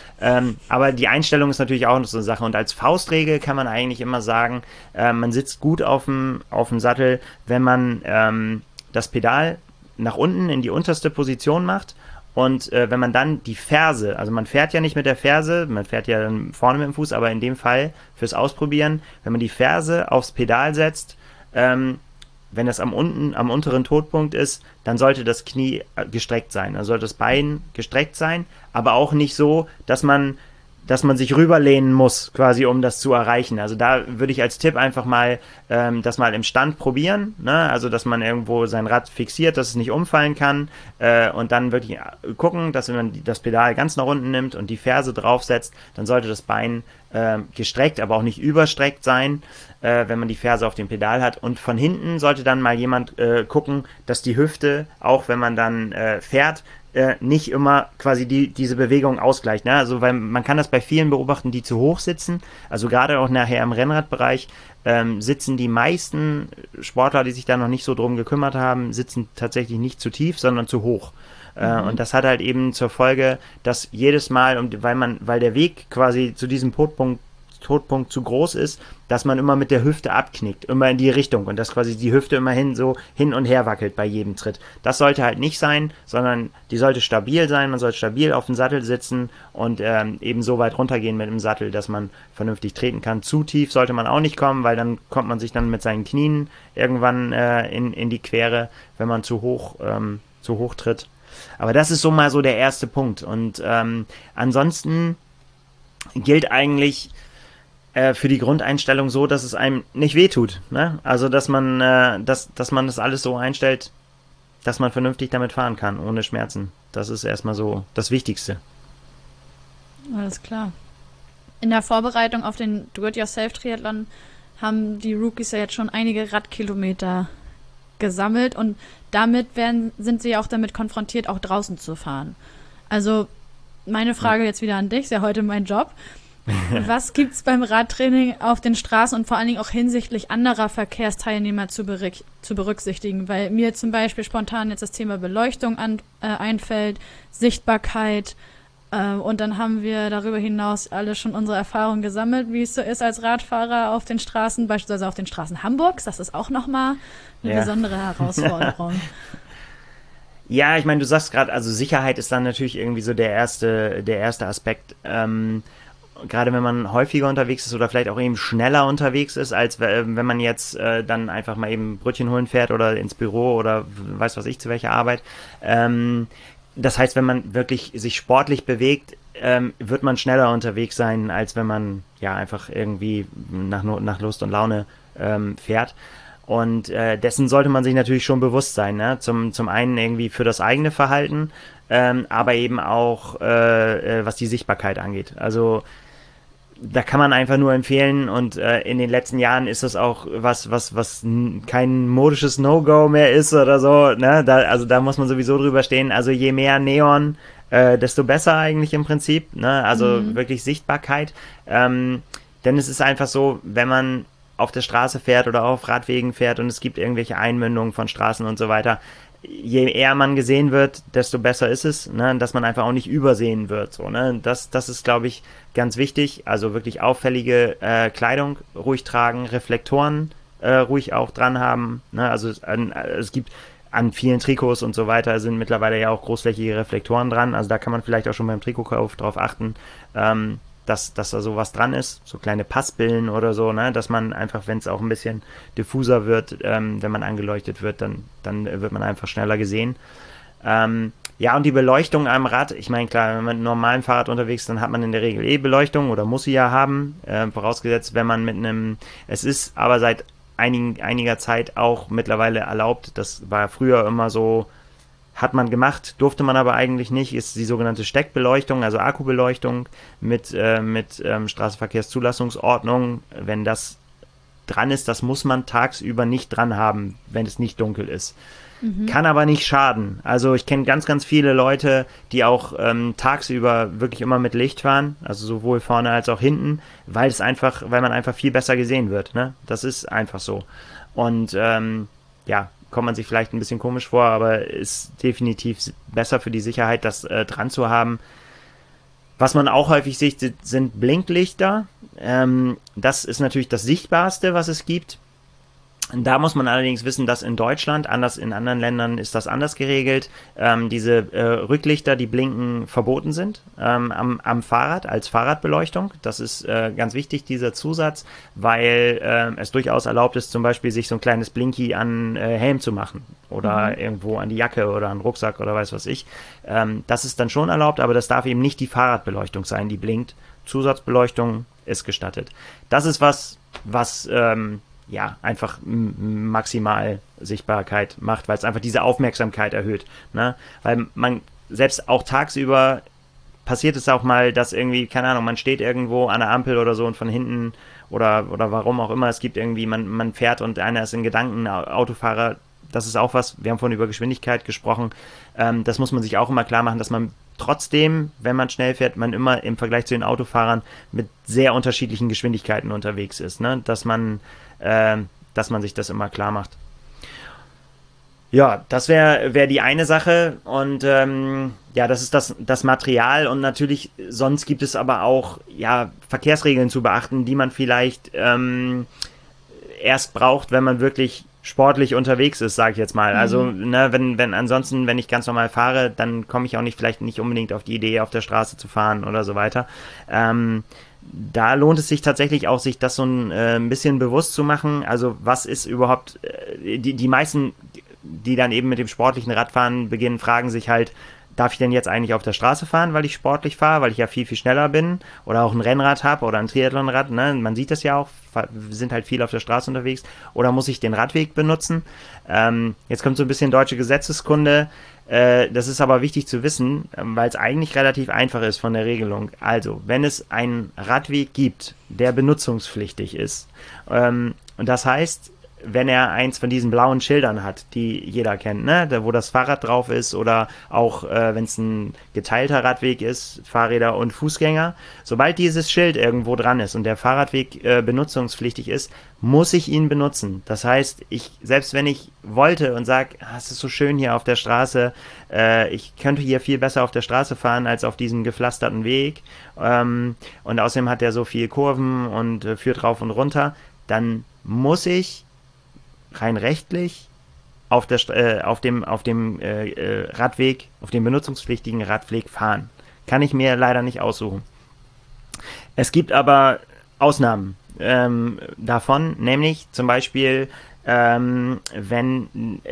Aber die Einstellung ist natürlich auch noch so eine Sache. Und als Faustregel kann man eigentlich immer sagen, man sitzt gut auf dem Sattel, wenn man das Pedal nach unten in die unterste Position macht. Und wenn man dann die Ferse, also man fährt ja nicht mit der Ferse, man fährt ja dann vorne mit dem Fuß, aber in dem Fall fürs Ausprobieren, wenn man die Ferse aufs Pedal setzt, wenn das am unteren Todpunkt ist, dann sollte das Knie gestreckt sein. Also sollte das Bein gestreckt sein, aber auch nicht so, dass man sich rüberlehnen muss, quasi, um das zu erreichen. Also da würde ich als Tipp einfach mal das mal im Stand probieren, ne? Also dass man irgendwo sein Rad fixiert, dass es nicht umfallen kann, und dann wirklich gucken, dass wenn man das Pedal ganz nach unten nimmt und die Ferse draufsetzt, dann sollte das Bein gestreckt, aber auch nicht überstreckt sein, wenn man die Ferse auf dem Pedal hat. Und von hinten sollte dann mal jemand gucken, dass die Hüfte, auch wenn man dann fährt, nicht immer quasi diese Bewegung ausgleicht. Ne? Also weil man kann das bei vielen beobachten, die zu hoch sitzen. Also gerade auch nachher im Rennradbereich sitzen die meisten Sportler, die sich da noch nicht so drum gekümmert haben, sitzen tatsächlich nicht zu tief, sondern zu hoch. Und das hat halt eben zur Folge, dass jedes Mal, weil der Weg quasi zu diesem Todpunkt zu groß ist, dass man immer mit der Hüfte abknickt, immer in die Richtung, und dass quasi die Hüfte immerhin so hin und her wackelt bei jedem Tritt. Das sollte halt nicht sein, sondern die sollte stabil sein, man sollte stabil auf dem Sattel sitzen und eben so weit runtergehen mit dem Sattel, dass man vernünftig treten kann. Zu tief sollte man auch nicht kommen, weil dann kommt man sich dann mit seinen Knien irgendwann in die Quere, wenn man zu hoch tritt. Aber das ist so mal so der erste Punkt. Und ansonsten gilt eigentlich für die Grundeinstellung so, dass es einem nicht wehtut. Ne? Also dass man das alles so einstellt, dass man vernünftig damit fahren kann, ohne Schmerzen. Das ist erstmal so das Wichtigste. Alles klar. In der Vorbereitung auf den Do-it-yourself-Triathlon haben die Rookies ja jetzt schon einige Radkilometer gesammelt, und damit sind sie ja auch damit konfrontiert, auch draußen zu fahren. Also meine Frage jetzt wieder an dich, ist ja heute mein Job. Was gibt's beim Radtraining auf den Straßen und vor allen Dingen auch hinsichtlich anderer Verkehrsteilnehmer zu berücksichtigen? Weil mir zum Beispiel spontan jetzt das Thema Beleuchtung einfällt, Sichtbarkeit, und dann haben wir darüber hinaus alle schon unsere Erfahrungen gesammelt, wie es so ist als Radfahrer auf den Straßen, beispielsweise auf den Straßen Hamburgs. Das ist auch nochmal eine besondere Herausforderung. Ja, ich meine, du sagst gerade, also Sicherheit ist dann natürlich irgendwie so der erste Aspekt. Gerade wenn man häufiger unterwegs ist oder vielleicht auch eben schneller unterwegs ist, als wenn man jetzt dann einfach mal eben Brötchen holen fährt oder ins Büro oder weiß was ich zu welcher Arbeit. Das heißt, wenn man wirklich sich sportlich bewegt, wird man schneller unterwegs sein, als wenn man ja einfach irgendwie nach Lust und Laune fährt. Und dessen sollte man sich natürlich schon bewusst sein, ne? Zum einen irgendwie für das eigene Verhalten, aber eben auch was die Sichtbarkeit angeht. Also da kann man einfach nur empfehlen, und in den letzten Jahren ist das auch was kein modisches No-Go mehr ist oder so, ne? Da muss man sowieso drüber stehen. Also je mehr Neon, desto besser eigentlich im Prinzip, ne? Also wirklich Sichtbarkeit. Denn es ist einfach so, wenn man auf der Straße fährt oder auf Radwegen fährt und es gibt irgendwelche Einmündungen von Straßen und so weiter, je eher man gesehen wird, desto besser ist es, ne, dass man einfach auch nicht übersehen wird. So, ne? Das ist, glaube ich, ganz wichtig. Also wirklich auffällige Kleidung ruhig tragen, Reflektoren ruhig auch dran haben. Ne? Also es gibt an vielen Trikots und so weiter sind mittlerweile ja auch großflächige Reflektoren dran. Also da kann man vielleicht auch schon beim Trikotkauf drauf achten. dass da sowas dran ist, so kleine Passbillen oder so, ne, dass man einfach, wenn es auch ein bisschen diffuser wird, wenn man angeleuchtet wird, dann wird man einfach schneller gesehen. Ja, und die Beleuchtung am Rad, ich meine, klar, wenn man mit einem normalen Fahrrad unterwegs ist, dann hat man in der Regel Beleuchtung oder muss sie ja haben, vorausgesetzt, wenn man mit einem, es ist aber seit einiger Zeit auch mittlerweile erlaubt, das war früher immer so, hat man gemacht, durfte man aber eigentlich nicht, ist die sogenannte Steckbeleuchtung, also Akkubeleuchtung mit Straßenverkehrszulassungsordnung. Wenn das dran ist, das muss man tagsüber nicht dran haben, wenn es nicht dunkel ist. Kann aber nicht schaden. Also ich kenne ganz, ganz viele Leute, die auch tagsüber wirklich immer mit Licht fahren, also sowohl vorne als auch hinten, weil man einfach viel besser gesehen wird. Ne? Das ist einfach so. Und ja, kommt man sich vielleicht ein bisschen komisch vor, aber ist definitiv besser für die Sicherheit, das dran zu haben. Was man auch häufig sieht, sind Blinklichter. Das ist natürlich das Sichtbarste, was es gibt. Da muss man allerdings wissen, dass in Deutschland, anders in anderen Ländern ist das anders geregelt, diese Rücklichter, die blinken, verboten sind am Fahrrad als Fahrradbeleuchtung. Das ist ganz wichtig, dieser Zusatz, weil es durchaus erlaubt ist, zum Beispiel sich so ein kleines Blinky an Helm zu machen oder irgendwo an die Jacke oder an den Rucksack oder weiß was ich. Das ist dann schon erlaubt, aber das darf eben nicht die Fahrradbeleuchtung sein, die blinkt. Zusatzbeleuchtung ist gestattet. Das ist was ja, einfach maximal Sichtbarkeit macht, weil es einfach diese Aufmerksamkeit erhöht. Ne? Weil man, selbst auch tagsüber passiert es auch mal, dass irgendwie, keine Ahnung, man steht irgendwo an der Ampel oder so und von hinten oder warum auch immer, es gibt irgendwie, man fährt und einer ist in Gedanken, Autofahrer, das ist auch was, wir haben vorhin über Geschwindigkeit gesprochen, das muss man sich auch immer klar machen, dass man trotzdem, wenn man schnell fährt, man immer im Vergleich zu den Autofahrern mit sehr unterschiedlichen Geschwindigkeiten unterwegs ist, ne? Dass man sich das immer klar macht. Ja, das wäre die eine Sache und ja, das ist das Material und natürlich, sonst gibt es aber auch ja Verkehrsregeln zu beachten, die man vielleicht erst braucht, wenn man wirklich sportlich unterwegs ist, sage ich jetzt mal. Also, ne, wenn ich ganz normal fahre, dann komme ich auch vielleicht nicht unbedingt auf die Idee, auf der Straße zu fahren oder so weiter. Da lohnt es sich tatsächlich auch, sich das so ein bisschen bewusst zu machen. Also, was ist überhaupt, die meisten, die dann eben mit dem sportlichen Radfahren beginnen, fragen sich halt, darf ich denn jetzt eigentlich auf der Straße fahren, weil ich sportlich fahre, weil ich ja viel, viel schneller bin oder auch ein Rennrad habe oder ein Triathlonrad, ne? Man sieht das ja auch, wir sind halt viel auf der Straße unterwegs, oder muss ich den Radweg benutzen? Jetzt kommt so ein bisschen deutsche Gesetzeskunde, das ist aber wichtig zu wissen, weil es eigentlich relativ einfach ist von der Regelung. Also, wenn es einen Radweg gibt, der benutzungspflichtig ist, und das heißt, wenn er eins von diesen blauen Schildern hat, die jeder kennt, ne, wo das Fahrrad drauf ist oder auch wenn es ein geteilter Radweg ist, Fahrräder und Fußgänger, sobald dieses Schild irgendwo dran ist und der Fahrradweg benutzungspflichtig ist, muss ich ihn benutzen. Das heißt, selbst wenn ich wollte und sage, es ist so schön hier auf der Straße, ich könnte hier viel besser auf der Straße fahren als auf diesem gepflasterten Weg und außerdem hat er so viel Kurven und führt rauf und runter, dann muss ich rein rechtlich auf dem Radweg, auf dem benutzungspflichtigen Radweg fahren. Kann ich mir leider nicht aussuchen. Es gibt aber Ausnahmen davon, nämlich zum Beispiel, wenn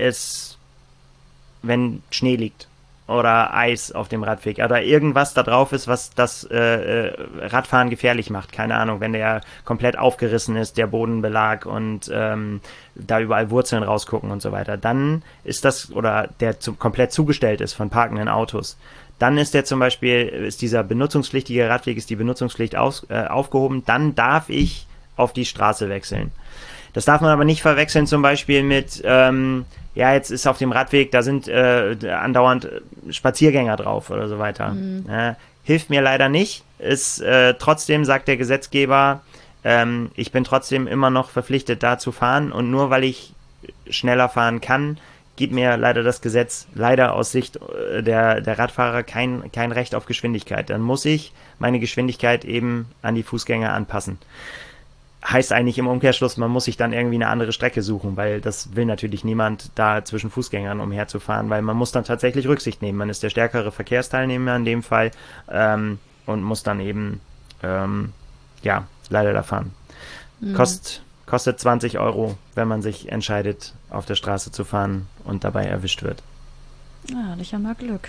Schnee liegt oder Eis auf dem Radweg oder irgendwas da drauf ist, was das Radfahren gefährlich macht. Keine Ahnung, wenn der komplett aufgerissen ist, der Bodenbelag und da überall Wurzeln rausgucken und so weiter, dann ist das, oder der komplett zugestellt ist von parkenden Autos, dann ist dieser benutzungspflichtige Radweg, ist die Benutzungspflicht aufgehoben, dann darf ich auf die Straße wechseln. Das darf man aber nicht verwechseln zum Beispiel mit ja, jetzt ist auf dem Radweg, da sind andauernd Spaziergänger drauf oder so weiter. Hilft mir leider nicht. Trotzdem sagt der Gesetzgeber, ich bin trotzdem immer noch verpflichtet, da zu fahren. Und nur weil ich schneller fahren kann, gibt mir leider das Gesetz, leider aus Sicht der Radfahrer, kein Recht auf Geschwindigkeit. Dann muss ich meine Geschwindigkeit eben an die Fußgänger anpassen. Heißt eigentlich im Umkehrschluss, man muss sich dann irgendwie eine andere Strecke suchen, weil das will natürlich niemand, da zwischen Fußgängern umherzufahren, weil man muss dann tatsächlich Rücksicht nehmen. Man ist der stärkere Verkehrsteilnehmer in dem Fall und muss dann eben ja, leider da fahren. Kostet 20 Euro, wenn man sich entscheidet, auf der Straße zu fahren und dabei erwischt wird. Ja, hatte ich ja mal Glück.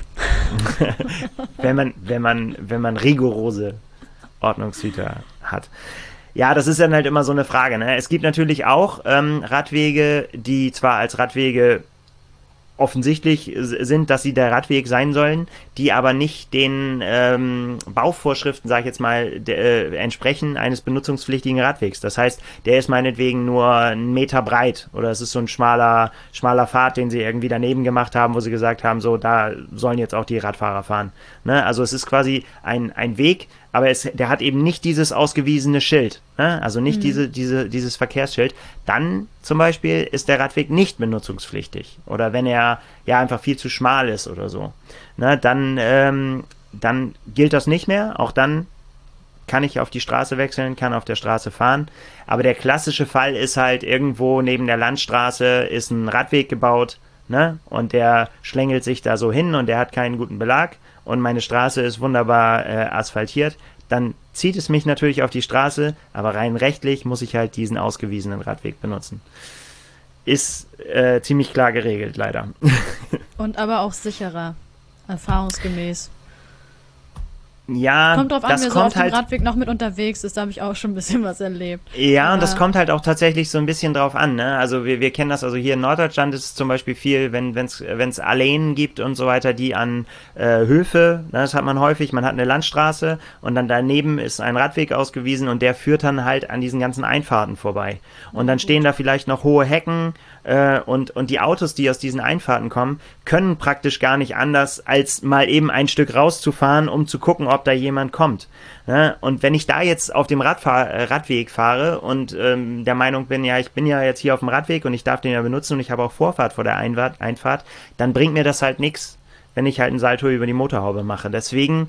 wenn man rigorose Ordnungshüter hat. Ja, das ist dann halt immer so eine Frage, ne? Es gibt natürlich auch Radwege, die zwar als Radwege offensichtlich sind, dass sie der Radweg sein sollen, die aber nicht den Bauvorschriften, sage ich jetzt mal, entsprechen eines benutzungspflichtigen Radwegs. Das heißt, der ist meinetwegen nur 1 Meter breit oder es ist so ein schmaler Pfad, den sie irgendwie daneben gemacht haben, wo sie gesagt haben, so, da sollen jetzt auch die Radfahrer fahren. Ne? Also es ist quasi ein Weg, aber der hat eben nicht dieses ausgewiesene Schild, ne? Also nicht dieses Verkehrsschild. Dann zum Beispiel ist der Radweg nicht benutzungspflichtig. Oder wenn er ja einfach viel zu schmal ist oder so, ne? Dann gilt das nicht mehr. Auch dann kann ich auf die Straße wechseln, kann auf der Straße fahren. Aber der klassische Fall ist halt, irgendwo neben der Landstraße ist ein Radweg gebaut, ne? Und der schlängelt sich da so hin und der hat keinen guten Belag. Und meine Straße ist wunderbar asphaltiert, dann zieht es mich natürlich auf die Straße, aber rein rechtlich muss ich halt diesen ausgewiesenen Radweg benutzen. Ist ziemlich klar geregelt, leider. Und aber auch sicherer, erfahrungsgemäß. Ja, kommt drauf an, das wer so kommt auf dem halt, Radweg noch mit unterwegs ist, da habe ich auch schon ein bisschen was erlebt. ja, Aber und das kommt halt auch tatsächlich so ein bisschen drauf an, ne? Also wir kennen das, also hier in Norddeutschland ist es zum Beispiel viel, wenn es Alleen gibt und so weiter, die an Höfe, ne, das hat man häufig, man hat eine Landstraße und dann daneben ist ein Radweg ausgewiesen und der führt dann halt an diesen ganzen Einfahrten vorbei. Und dann stehen da vielleicht noch hohe Hecken und die Autos, die aus diesen Einfahrten kommen, können praktisch gar nicht anders, als mal eben ein Stück rauszufahren, um zu gucken, ob da jemand kommt. Ne? Und wenn ich da jetzt auf dem Radweg fahre und der Meinung bin, ja, ich bin ja jetzt hier auf dem Radweg und ich darf den ja benutzen und ich habe auch Vorfahrt vor der Einfahrt, dann bringt mir das halt nichts, wenn ich halt einen Salto über die Motorhaube mache. Deswegen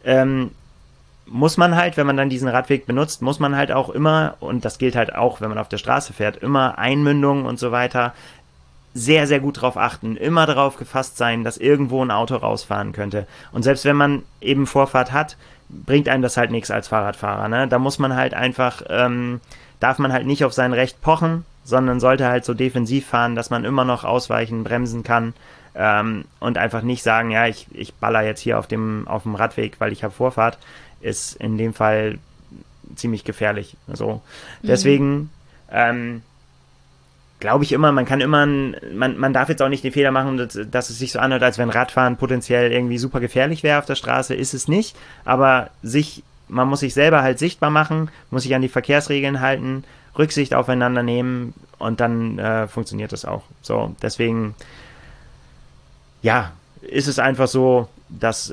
muss man halt, wenn man dann diesen Radweg benutzt, muss man halt auch immer, und das gilt halt auch, wenn man auf der Straße fährt, immer Einmündungen und so weiter, sehr, sehr gut drauf achten, immer darauf gefasst sein, dass irgendwo ein Auto rausfahren könnte. Und selbst wenn man eben Vorfahrt hat, bringt einem das halt nichts als Fahrradfahrer, ne? Da muss man halt einfach, darf man halt nicht auf sein Recht pochen, sondern sollte halt so defensiv fahren, dass man immer noch ausweichen, bremsen kann, und einfach nicht sagen, ja, ich baller jetzt hier auf dem Radweg, weil ich habe Vorfahrt, ist in dem Fall ziemlich gefährlich. So. Deswegen glaube ich immer, man darf jetzt auch nicht den Fehler machen, dass es sich so anhört, als wenn Radfahren potenziell irgendwie super gefährlich wäre auf der Straße. Ist es nicht, aber man muss sich selber halt sichtbar machen, muss sich an die Verkehrsregeln halten, Rücksicht aufeinander nehmen und dann funktioniert das auch. So, deswegen, ja, ist es einfach so, dass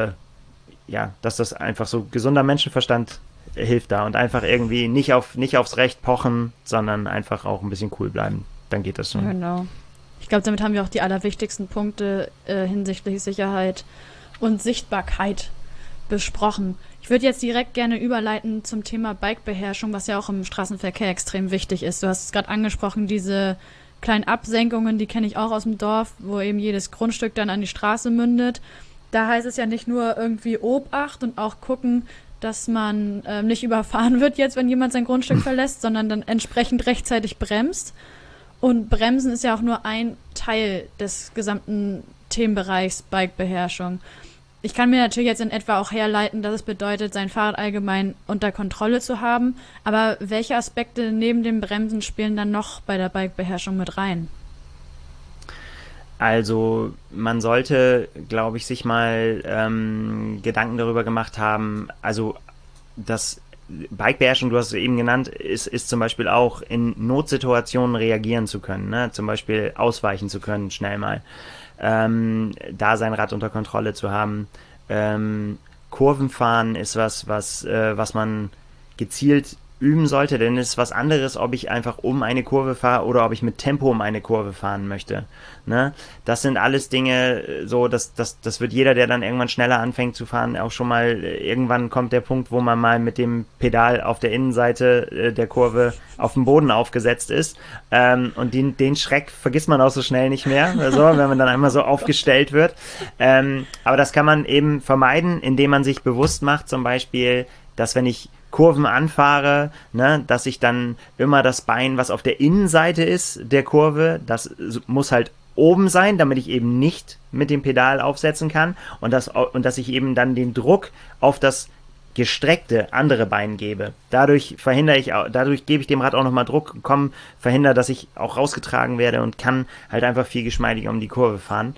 das einfach so gesunder Menschenverstand hilft da und einfach irgendwie nicht aufs Recht pochen, sondern einfach auch ein bisschen cool bleiben. Dann geht das schon. Genau. Ich glaube, damit haben wir auch die allerwichtigsten Punkte hinsichtlich Sicherheit und Sichtbarkeit besprochen. Ich würde jetzt direkt gerne überleiten zum Thema Bikebeherrschung, was ja auch im Straßenverkehr extrem wichtig ist. Du hast es gerade angesprochen, diese kleinen Absenkungen, die kenne ich auch aus dem Dorf, wo eben jedes Grundstück dann an die Straße mündet. Da heißt es ja nicht nur irgendwie Obacht und auch gucken, dass man nicht überfahren wird jetzt, wenn jemand sein Grundstück verlässt, sondern dann entsprechend rechtzeitig bremst. Und Bremsen ist ja auch nur ein Teil des gesamten Themenbereichs Bikebeherrschung. Ich kann mir natürlich jetzt in etwa auch herleiten, dass es bedeutet, sein Fahrrad allgemein unter Kontrolle zu haben. Aber welche Aspekte neben dem Bremsen spielen dann noch bei der Bikebeherrschung mit rein? Also man sollte, glaube ich, sich mal Gedanken darüber gemacht haben, also das Bikebeherrschung, du hast es eben genannt, ist zum Beispiel auch in Notsituationen reagieren zu können, ne? Zum Beispiel ausweichen zu können, schnell mal, da sein Rad unter Kontrolle zu haben. Kurvenfahren ist was man gezielt üben sollte, denn es ist was anderes, ob ich einfach um eine Kurve fahre oder ob ich mit Tempo um eine Kurve fahren möchte. Ne? Das sind alles Dinge, so, das wird jeder, der dann irgendwann schneller anfängt zu fahren, auch schon mal, irgendwann kommt der Punkt, wo man mal mit dem Pedal auf der Innenseite der Kurve auf dem Boden aufgesetzt ist, und den Schreck vergisst man auch so schnell nicht mehr, also, wenn man dann einmal so aufgestellt wird. Aber das kann man eben vermeiden, indem man sich bewusst macht, zum Beispiel, dass wenn ich Kurven anfahre, ne, dass ich dann immer das Bein, was auf der Innenseite ist der Kurve, das muss halt oben sein, damit ich eben nicht mit dem Pedal aufsetzen kann und dass ich eben dann den Druck auf das gestreckte andere Bein gebe. Dadurch gebe ich dem Rad auch nochmal Druck, verhindere, dass ich auch rausgetragen werde und kann halt einfach viel geschmeidiger um die Kurve fahren.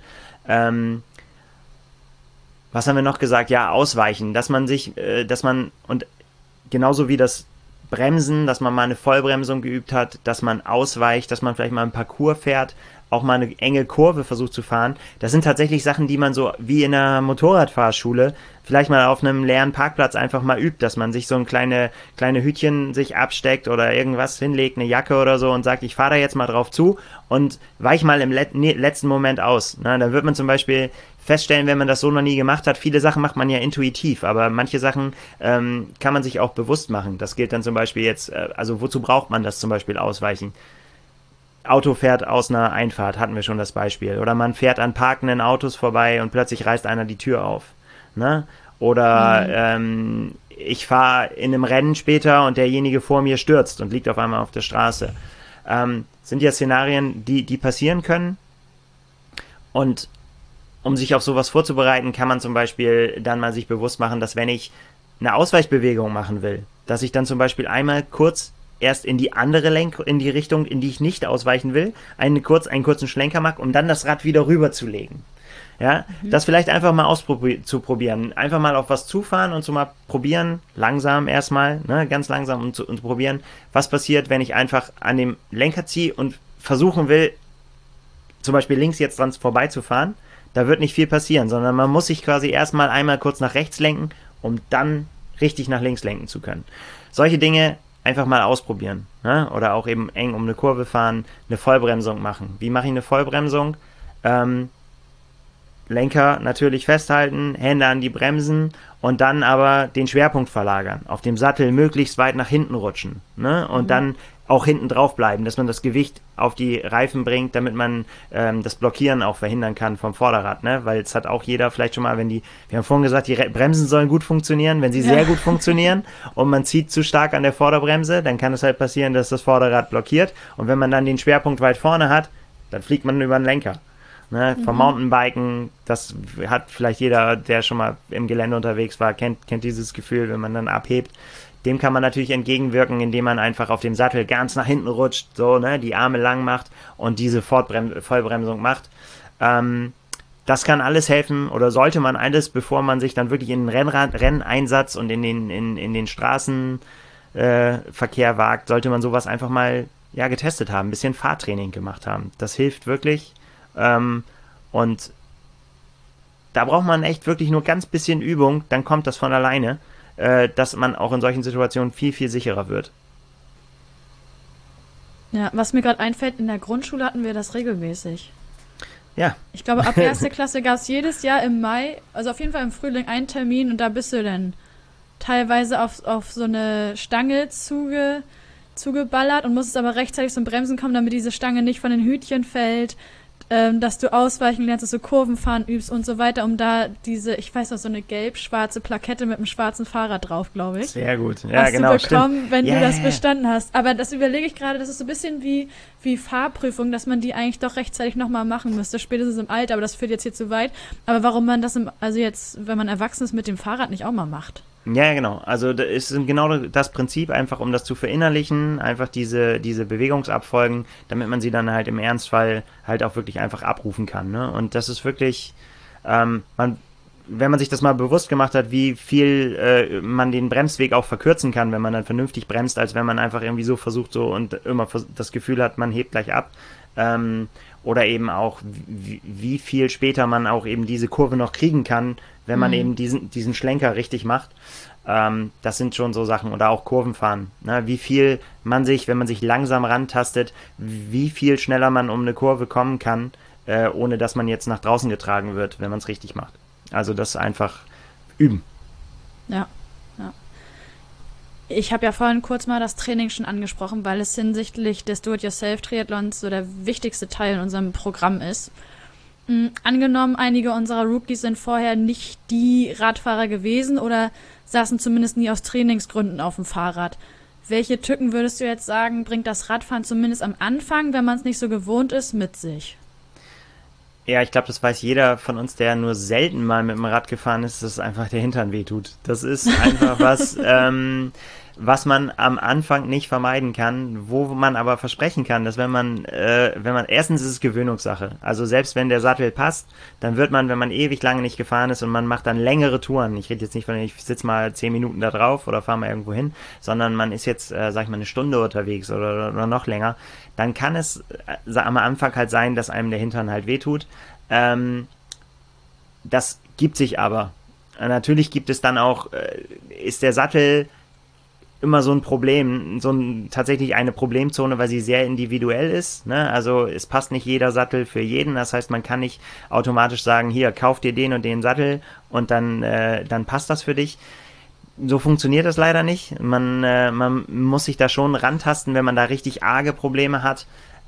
Was haben wir noch gesagt? Ja, ausweichen, und genauso wie das Bremsen, dass man mal eine Vollbremsung geübt hat, dass man ausweicht, dass man vielleicht mal einen Parcours fährt, auch mal eine enge Kurve versucht zu fahren. Das sind tatsächlich Sachen, die man so wie in einer Motorradfahrschule vielleicht mal auf einem leeren Parkplatz einfach mal übt, dass man sich so ein kleine Hütchen sich absteckt oder irgendwas hinlegt, eine Jacke oder so und sagt, ich fahre da jetzt mal drauf zu und weich mal im letzten Moment aus. Na, dann wird man zum Beispiel feststellen, wenn man das so noch nie gemacht hat, viele Sachen macht man ja intuitiv, aber manche Sachen kann man sich auch bewusst machen. Das gilt dann zum Beispiel jetzt, also wozu braucht man das zum Beispiel ausweichen? Auto fährt aus einer Einfahrt, hatten wir schon das Beispiel. Oder man fährt an parkenden Autos vorbei und plötzlich reißt einer die Tür auf. Ne? Oder ich fahre in einem Rennen später und derjenige vor mir stürzt und liegt auf einmal auf der Straße. Sind ja Szenarien, die passieren können. Und um sich auf sowas vorzubereiten, kann man zum Beispiel dann mal sich bewusst machen, dass wenn ich eine Ausweichbewegung machen will, dass ich dann zum Beispiel einmal kurz erst in die Richtung, in die ich nicht ausweichen will, einen kurzen Schlenker mache, um dann das Rad wieder rüberzulegen. Ja, das vielleicht einfach mal auszuprobieren. Einfach mal auf was zufahren und so mal probieren, langsam erstmal, ne, ganz langsam und probieren, was passiert, wenn ich einfach an dem Lenker ziehe und versuchen will, zum Beispiel links jetzt dran vorbeizufahren. Da wird nicht viel passieren, sondern man muss sich quasi erstmal einmal kurz nach rechts lenken, um dann richtig nach links lenken zu können. Solche Dinge einfach mal ausprobieren. Ne? Oder auch eben eng um eine Kurve fahren, eine Vollbremsung machen. Wie mache ich eine Vollbremsung? Lenker natürlich festhalten, Hände an die Bremsen und dann aber den Schwerpunkt verlagern. Auf dem Sattel möglichst weit nach hinten rutschen. Ne? Und dann auch hinten drauf bleiben, dass man das Gewicht auf die Reifen bringt, damit man das Blockieren auch verhindern kann vom Vorderrad, ne? Weil es hat auch jeder vielleicht schon mal, wir haben vorhin gesagt, die Bremsen sollen gut funktionieren, wenn sie sehr gut funktionieren und man zieht zu stark an der Vorderbremse, dann kann es halt passieren, dass das Vorderrad blockiert und wenn man dann den Schwerpunkt weit vorne hat, dann fliegt man über den Lenker. Ne? Vom Mountainbiken, das hat vielleicht jeder, der schon mal im Gelände unterwegs war, kennt dieses Gefühl, wenn man dann abhebt. Dem kann man natürlich entgegenwirken, indem man einfach auf dem Sattel ganz nach hinten rutscht, so, ne, die Arme lang macht und diese Vollbremsung macht. Das kann alles helfen oder sollte man alles, bevor man sich dann wirklich in den Renneinsatz und in den Straßenverkehr wagt, sollte man sowas einfach mal getestet haben, ein bisschen Fahrtraining gemacht haben. Das hilft wirklich und da braucht man echt wirklich nur ganz bisschen Übung, dann kommt das von alleine, dass man auch in solchen Situationen viel, viel sicherer wird. Ja, was mir gerade einfällt, in der Grundschule hatten wir das regelmäßig. Ja. Ich glaube, ab 1. Klasse gab es jedes Jahr im Mai, also auf jeden Fall im Frühling, einen Termin und da bist du dann teilweise auf so eine Stange zugeballert und musstest aber rechtzeitig zum Bremsen kommen, damit diese Stange nicht von den Hütchen fällt, dass du ausweichen lernst, dass du Kurven fahren übst und so weiter, um da ich weiß noch, so eine gelb-schwarze Plakette mit einem schwarzen Fahrrad drauf, glaube ich. Sehr gut, ja, hast genau, du bekommen, stimmt. wenn du das bestanden hast. Aber das überlege ich gerade, das ist so ein bisschen wie Fahrprüfung, dass man die eigentlich doch rechtzeitig nochmal machen müsste, spätestens im Alter, aber das führt jetzt hier zu weit. Aber warum man das also jetzt, wenn man erwachsen ist, mit dem Fahrrad nicht auch mal macht? Ja, genau. Also das ist genau das Prinzip, einfach um das zu verinnerlichen, einfach diese Bewegungsabfolgen, damit man sie dann halt im Ernstfall halt auch wirklich einfach abrufen kann. Ne? Und das ist wirklich, wenn man sich das mal bewusst gemacht hat, wie viel man den Bremsweg auch verkürzen kann, wenn man dann vernünftig bremst, als wenn man einfach irgendwie so versucht so und immer das Gefühl hat, man hebt gleich ab. Oder eben auch, wie viel später man auch eben diese Kurve noch kriegen kann, wenn man eben diesen Schlenker richtig macht. Das sind schon so Sachen. Oder auch Kurvenfahren. Ne? Wie viel man sich, wenn man sich langsam rantastet, wie viel schneller man um eine Kurve kommen kann, ohne dass man jetzt nach draußen getragen wird, wenn man es richtig macht. Also das einfach üben. Ja. Ich habe ja vorhin kurz mal das Training schon angesprochen, weil es hinsichtlich des Do-it-yourself-Triathlons so der wichtigste Teil in unserem Programm ist. Angenommen, einige unserer Rookies sind vorher nicht die Radfahrer gewesen oder saßen zumindest nie aus Trainingsgründen auf dem Fahrrad. Welche Tücken würdest du jetzt sagen, bringt das Radfahren zumindest am Anfang, wenn man es nicht so gewohnt ist, mit sich? Ja, ich glaube, das weiß jeder von uns, der nur selten mal mit dem Rad gefahren ist, dass einfach der Hintern wehtut. Das ist einfach was man am Anfang nicht vermeiden kann, wo man aber versprechen kann, dass wenn man erstens ist es Gewöhnungssache. Also selbst wenn der Sattel passt, dann wird man, wenn man ewig lange nicht gefahren ist und man macht dann längere Touren, ich rede jetzt nicht von, ich sitze mal 10 Minuten da drauf oder fahre mal irgendwo hin, sondern man ist jetzt, sag ich mal, eine Stunde unterwegs oder noch länger, dann kann es am Anfang halt sein, dass einem der Hintern halt wehtut. Das gibt sich aber. Natürlich gibt es dann auch, ist der Sattel immer so ein Problem, tatsächlich eine Problemzone, weil sie sehr individuell ist, ne? Also es passt nicht jeder Sattel für jeden, das heißt, man kann nicht automatisch sagen, hier, kauf dir den und den Sattel und dann passt das für dich. So funktioniert das leider nicht. Man muss sich da schon rantasten, wenn man da richtig arge Probleme hat.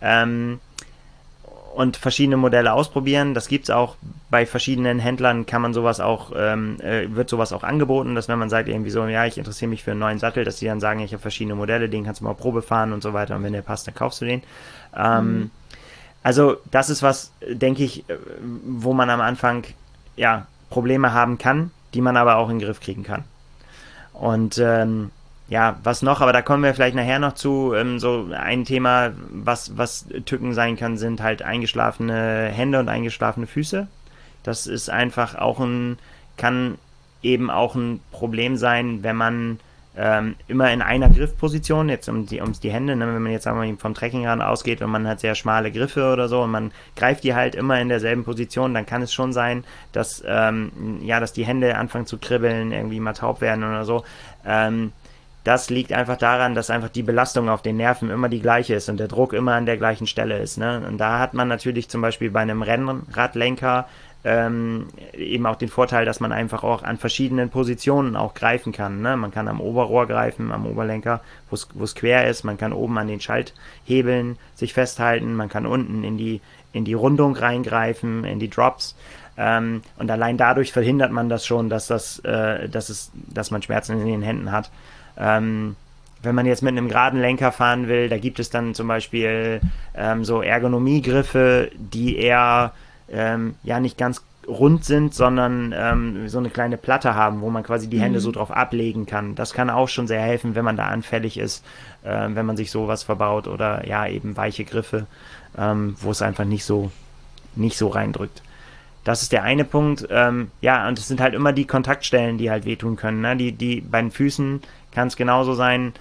Und verschiedene Modelle ausprobieren. Das gibt's auch bei verschiedenen Händlern, kann man sowas auch, wird sowas auch angeboten, dass wenn man sagt irgendwie so, ja, ich interessiere mich für einen neuen Sattel, dass die dann sagen, ich habe verschiedene Modelle, den kannst du mal Probe fahren und so weiter und wenn der passt, dann kaufst du den. Also das ist was, denke ich, wo man am Anfang ja Probleme haben kann, die man aber auch in den Griff kriegen kann. Und ja, was noch, aber da kommen wir vielleicht nachher noch zu, so ein Thema, was Tücken sein kann, sind halt eingeschlafene Hände und eingeschlafene Füße. Das ist einfach kann eben auch ein Problem sein, wenn man immer in einer Griffposition, jetzt um die Hände, ne, wenn man jetzt sagen wir mal vom Trekkingrad ausgeht und man hat sehr schmale Griffe oder so und man greift die halt immer in derselben Position, dann kann es schon sein, dass dass die Hände anfangen zu kribbeln, irgendwie mal taub werden oder so. Das liegt einfach daran, dass einfach die Belastung auf den Nerven immer die gleiche ist und der Druck immer an der gleichen Stelle ist. Ne? Und da hat man natürlich zum Beispiel bei einem Rennradlenker eben auch den Vorteil, dass man einfach auch an verschiedenen Positionen auch greifen kann. Ne? Man kann am Oberrohr greifen, am Oberlenker, wo es quer ist. Man kann oben an den Schalthebeln sich festhalten. Man kann unten in die Rundung reingreifen, in die Drops. Und allein dadurch verhindert man das schon, dass man Schmerzen in den Händen hat. Wenn man jetzt mit einem geraden Lenker fahren will, da gibt es dann zum Beispiel so Ergonomiegriffe, die eher nicht ganz rund sind, sondern so eine kleine Platte haben, wo man quasi die Hände so drauf ablegen kann. Das kann auch schon sehr helfen, wenn man da anfällig ist, wenn man sich sowas verbaut oder ja eben weiche Griffe, wo es einfach nicht so reindrückt. Das ist der eine Punkt. Und es sind halt immer die Kontaktstellen, die halt wehtun können. Ne? Die bei den Füßen kann es genauso sein,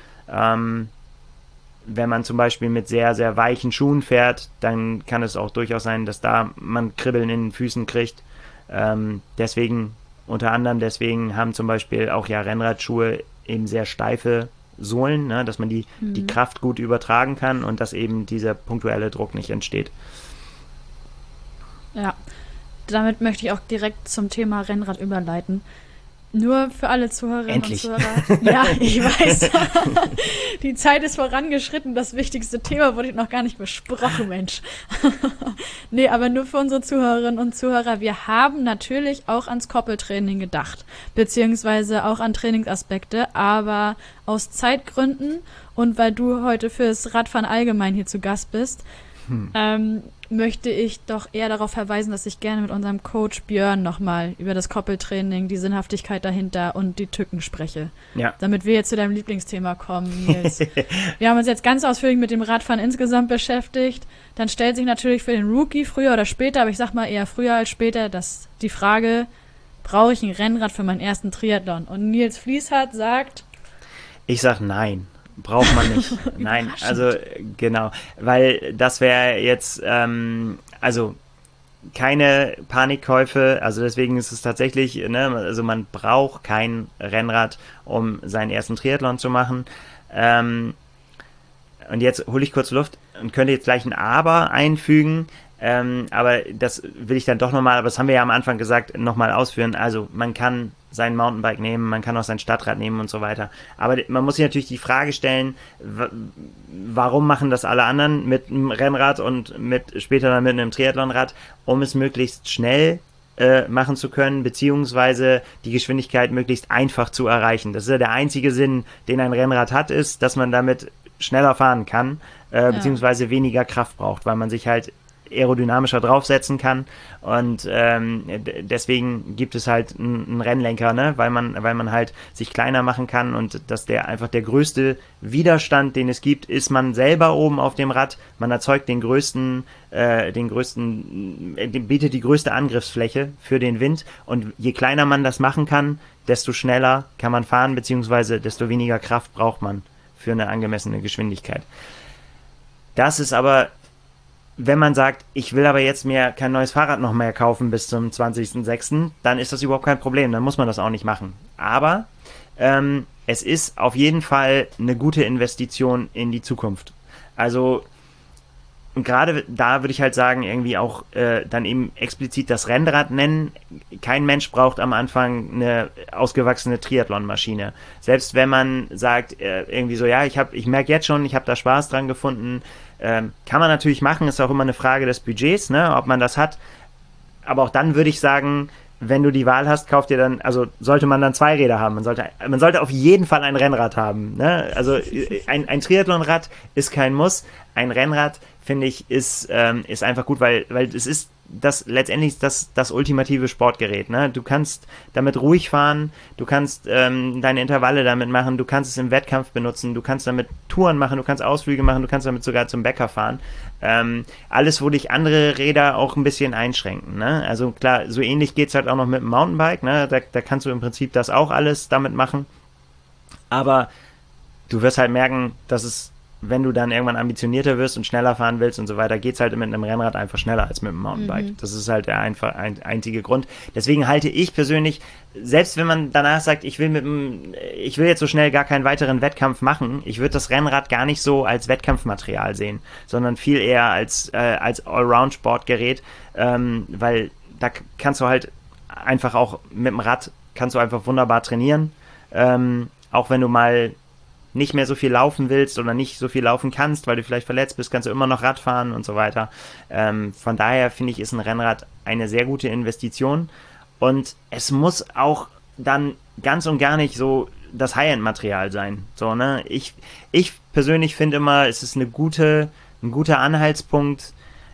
wenn man zum Beispiel mit sehr, sehr weichen Schuhen fährt, dann kann es auch durchaus sein, dass da man Kribbeln in den Füßen kriegt. Unter anderem deswegen haben zum Beispiel auch ja Rennradschuhe eben sehr steife Sohlen, ne? Dass man die Kraft gut übertragen kann und dass eben dieser punktuelle Druck nicht entsteht. Ja. Damit möchte ich auch direkt zum Thema Rennrad überleiten. Nur für alle Zuhörerinnen Endlich. und Zuhörer. Ja, ich weiß. Die Zeit ist vorangeschritten. Das wichtigste Thema wurde noch gar nicht besprochen, Mensch. Nee, aber nur für unsere Zuhörerinnen und Zuhörer. Wir haben natürlich auch ans Koppeltraining gedacht, beziehungsweise auch an Trainingsaspekte, aber aus Zeitgründen und weil du heute fürs Radfahren allgemein hier zu Gast bist, möchte ich doch eher darauf verweisen, dass ich gerne mit unserem Coach Björn nochmal über das Koppeltraining, die Sinnhaftigkeit dahinter und die Tücken spreche. Ja. Damit wir jetzt zu deinem Lieblingsthema kommen, Nils. Wir haben uns jetzt ganz ausführlich mit dem Radfahren insgesamt beschäftigt. Dann stellt sich natürlich für den Rookie früher oder später, aber ich sag mal eher früher als später, die Frage, brauche ich ein Rennrad für meinen ersten Triathlon? Und Nils Fließhardt sagt... Ich sag nein. Braucht man nicht. Nein, also genau, weil das wäre jetzt, keine Panikkäufe, also deswegen ist es tatsächlich, ne, also man braucht kein Rennrad, um seinen ersten Triathlon zu machen. Und jetzt hole ich kurz Luft und könnte jetzt gleich ein Aber einfügen, aber das will ich dann doch nochmal, aber das haben wir ja am Anfang gesagt, nochmal ausführen. Also man kann sein Mountainbike nehmen, man kann auch sein Stadtrad nehmen und so weiter. Aber man muss sich natürlich die Frage stellen, warum machen das alle anderen mit einem Rennrad und später dann mit einem Triathlonrad, um es möglichst schnell machen zu können, beziehungsweise die Geschwindigkeit möglichst einfach zu erreichen. Das ist ja der einzige Sinn, den ein Rennrad hat, ist, dass man damit schneller fahren kann, beziehungsweise weniger Kraft braucht, weil man sich halt aerodynamischer draufsetzen kann und deswegen gibt es halt einen Rennlenker, ne? Weil man halt sich kleiner machen kann und dass der größte Widerstand, den es gibt, ist man selber oben auf dem Rad. Man erzeugt bietet die größte Angriffsfläche für den Wind und je kleiner man das machen kann, desto schneller kann man fahren, beziehungsweise desto weniger Kraft braucht man für eine angemessene Geschwindigkeit. Das ist aber, wenn man sagt, ich will aber jetzt mir kein neues Fahrrad noch mehr kaufen bis zum 20.06., dann ist das überhaupt kein Problem, dann muss man das auch nicht machen. Aber es ist auf jeden Fall eine gute Investition in die Zukunft. Also und gerade da würde ich halt sagen, irgendwie auch dann eben explizit das Rennrad nennen. Kein Mensch braucht am Anfang eine ausgewachsene Triathlon-Maschine. Selbst wenn man sagt, irgendwie so, ja, ich merke jetzt schon, ich habe da Spaß dran gefunden, kann man natürlich machen, ist auch immer eine Frage des Budgets, ne, ob man das hat. Aber auch dann würde ich sagen, wenn du die Wahl hast, sollte man dann 2 Räder haben. Man sollte auf jeden Fall ein Rennrad haben. Ne? Also ein Triathlonrad ist kein Muss. Ein Rennrad, finde ich, ist einfach gut, weil es ist letztendlich das ultimative Sportgerät. Ne? Du kannst damit ruhig fahren, du kannst deine Intervalle damit machen, du kannst es im Wettkampf benutzen, du kannst damit Touren machen, du kannst Ausflüge machen, du kannst damit sogar zum Bäcker fahren. Alles, wo dich andere Räder auch ein bisschen einschränken. Ne? Also klar, so ähnlich geht's halt auch noch mit dem Mountainbike. Ne? Da kannst du im Prinzip das auch alles damit machen. Aber du wirst halt merken, dass es, wenn du dann irgendwann ambitionierter wirst und schneller fahren willst und so weiter, geht's halt mit einem Rennrad einfach schneller als mit einem Mountainbike. Mhm. Das ist halt der einzige Grund. Deswegen halte ich persönlich, selbst wenn man danach sagt, ich will jetzt so schnell gar keinen weiteren Wettkampf machen, ich würde das Rennrad gar nicht so als Wettkampfmaterial sehen, sondern viel eher als Allround-Sportgerät, weil da kannst du halt einfach auch mit dem Rad kannst du einfach wunderbar trainieren, auch wenn du mal nicht mehr so viel laufen willst oder nicht so viel laufen kannst, weil du vielleicht verletzt bist, kannst du immer noch Rad fahren und so weiter. Von daher finde ich, ist ein Rennrad eine sehr gute Investition und es muss auch dann ganz und gar nicht so das High-End-Material sein. So, ne? Ich persönlich finde immer, es ist ein guter Anhaltspunkt.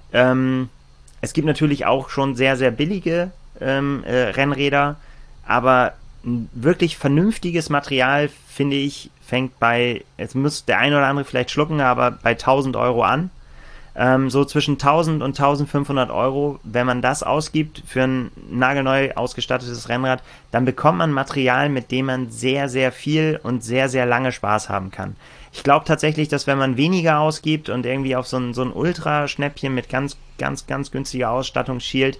Es gibt natürlich auch schon sehr, sehr billige Rennräder, aber ein wirklich vernünftiges Material, finde ich, fängt jetzt muss der eine oder andere vielleicht schlucken, aber bei 1.000 Euro an. So zwischen 1.000 und 1.500 Euro, wenn man das ausgibt für ein nagelneu ausgestattetes Rennrad, dann bekommt man Material, mit dem man sehr, sehr viel und sehr, sehr lange Spaß haben kann. Ich glaube tatsächlich, dass wenn man weniger ausgibt und irgendwie auf so ein Ultraschnäppchen mit ganz, ganz, ganz günstiger Ausstattung schielt,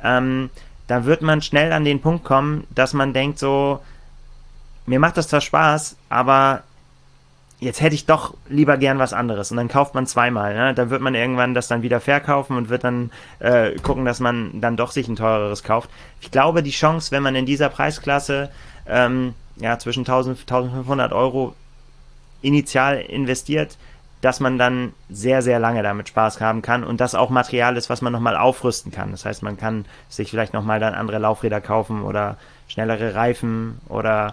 da wird man schnell an den Punkt kommen, dass man denkt so, mir macht das zwar Spaß, aber jetzt hätte ich doch lieber gern was anderes. Und dann kauft man zweimal. Ne? Da wird man irgendwann das dann wieder verkaufen und wird dann gucken, dass man dann doch sich ein teureres kauft. Ich glaube, die Chance, wenn man in dieser Preisklasse zwischen 1.000 und 1.500 Euro initial investiert, dass man dann sehr, sehr lange damit Spaß haben kann und das auch Material ist, was man nochmal aufrüsten kann. Das heißt, man kann sich vielleicht nochmal dann andere Laufräder kaufen oder schnellere Reifen oder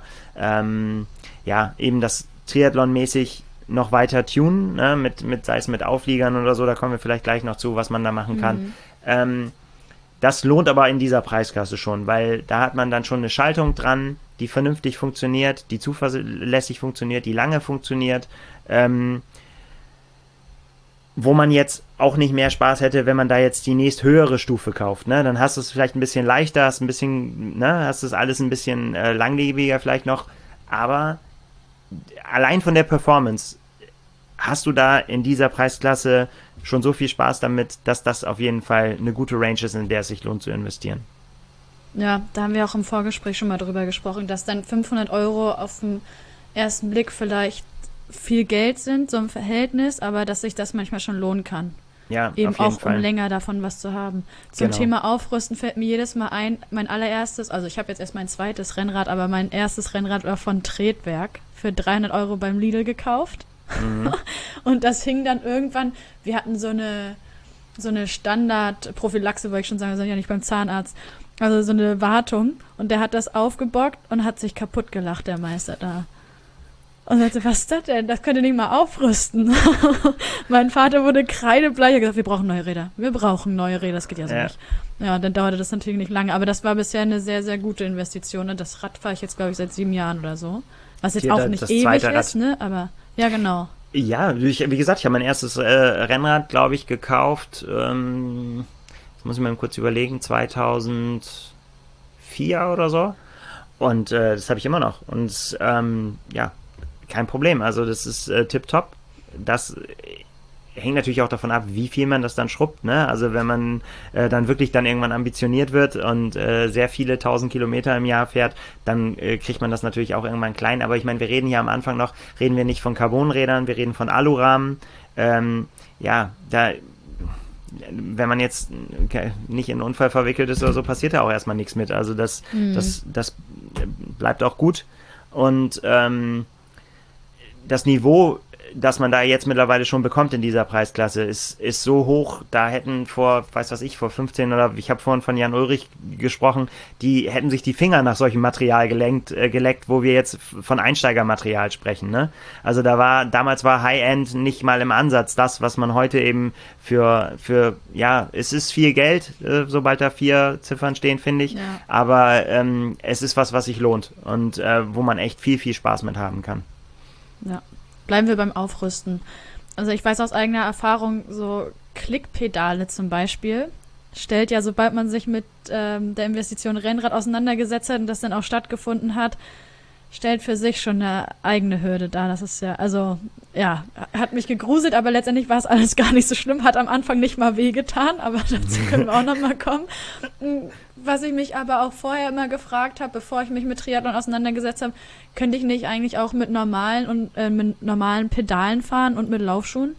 eben das Triathlon-mäßig noch weiter tunen, ne? Sei es mit Aufliegern oder so, da kommen wir vielleicht gleich noch zu, was man da machen kann. Das lohnt aber in dieser Preisklasse schon, weil da hat man dann schon eine Schaltung dran, die vernünftig funktioniert, die zuverlässig funktioniert, die lange funktioniert, wo man jetzt auch nicht mehr Spaß hätte, wenn man da jetzt die nächsthöhere Stufe kauft, ne? Dann hast du es vielleicht ein bisschen leichter, hast es alles ein bisschen langlebiger vielleicht noch, aber allein von der Performance hast du da in dieser Preisklasse schon so viel Spaß damit, dass das auf jeden Fall eine gute Range ist, in der es sich lohnt zu investieren. Ja, da haben wir auch im Vorgespräch schon mal drüber gesprochen, dass dann 500 Euro auf den ersten Blick vielleicht viel Geld sind, so im Verhältnis, aber dass sich das manchmal schon lohnen kann. Ja, eben auf jeden auch, Fall. um länger davon was zu haben. Zum Genau. Thema Aufrüsten fällt mir jedes Mal ein, mein allererstes, also ich habe jetzt erst mein zweites Rennrad, aber mein erstes Rennrad war von Tretwerk für 300 Euro beim Lidl gekauft. Mhm. Und das hing dann irgendwann, wir hatten so eine Standard-Prophylaxe, wollte ich schon sagen, wir sind ja nicht beim Zahnarzt. Also so eine Wartung. Und der hat das aufgebockt und hat sich kaputt gelacht, der Meister da. Und sagte, was ist das denn? Das könnt ihr nicht mal aufrüsten. Mein Vater wurde kreidebleich. Er hat gesagt, wir brauchen neue Räder. Wir brauchen neue Räder, das geht ja so nicht. Ja, und dann dauerte das natürlich nicht lange. Aber das war bisher eine sehr, sehr gute Investition. Ne? Das Rad fahre ich jetzt, glaube ich, seit 7 Jahren oder so. Was jetzt auch nicht ewig ist, ne? Aber ja, genau. Ja, wie gesagt, ich habe mein erstes Rennrad, glaube ich, gekauft. Das muss ich mir kurz überlegen, 2004 oder so. Und das habe ich immer noch. Und ja, kein Problem. Also das ist tipptopp. Das hängt natürlich auch davon ab, wie viel man das dann schrubbt, ne? Also wenn man dann wirklich dann irgendwann ambitioniert wird und sehr viele 1000 Kilometer im Jahr fährt, dann kriegt man das natürlich auch irgendwann klein. Aber ich meine, wir reden hier am Anfang noch, reden wir nicht von Carbonrädern, wir reden von Alurahmen. Ja, da, wenn man jetzt nicht in einen Unfall verwickelt ist oder so, passiert da auch erstmal nichts mit. Also das bleibt auch gut. Und das Niveau, das man da jetzt mittlerweile schon bekommt in dieser Preisklasse, ist so hoch, da hätten vor 15 oder ich habe vorhin von Jan Ulrich gesprochen, die hätten sich die Finger nach solchem Material geleckt, wo wir jetzt von Einsteigermaterial sprechen, ne? Also damals war High-End nicht mal im Ansatz das, was man heute eben für ja, es ist viel Geld, sobald da 4 Ziffern stehen, finde ich, ja. Aber es ist was sich lohnt und wo man echt viel, viel Spaß mit haben kann. Ja. Bleiben wir beim Aufrüsten. Also ich weiß aus eigener Erfahrung, so Klickpedale zum Beispiel, stellt ja, sobald man sich mit der Investition Rennrad auseinandergesetzt hat und das dann auch stattgefunden hat, stellt für sich schon eine eigene Hürde dar. Das ist ja, also, ja, hat mich gegruselt, aber letztendlich war es alles gar nicht so schlimm, hat am Anfang nicht mal wehgetan, aber dazu können wir auch nochmal kommen. Was ich mich aber auch vorher immer gefragt habe, bevor ich mich mit Triathlon auseinandergesetzt habe, könnte ich nicht eigentlich auch mit normalen Pedalen fahren und mit Laufschuhen?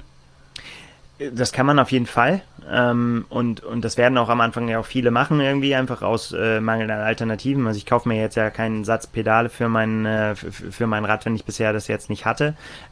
Das kann man auf jeden Fall. Und das werden auch am Anfang ja auch viele machen irgendwie, einfach aus Mangel an Alternativen. Also ich kaufe mir jetzt ja keinen Satz Pedale für mein Rad, wenn ich bisher das jetzt nicht hatte.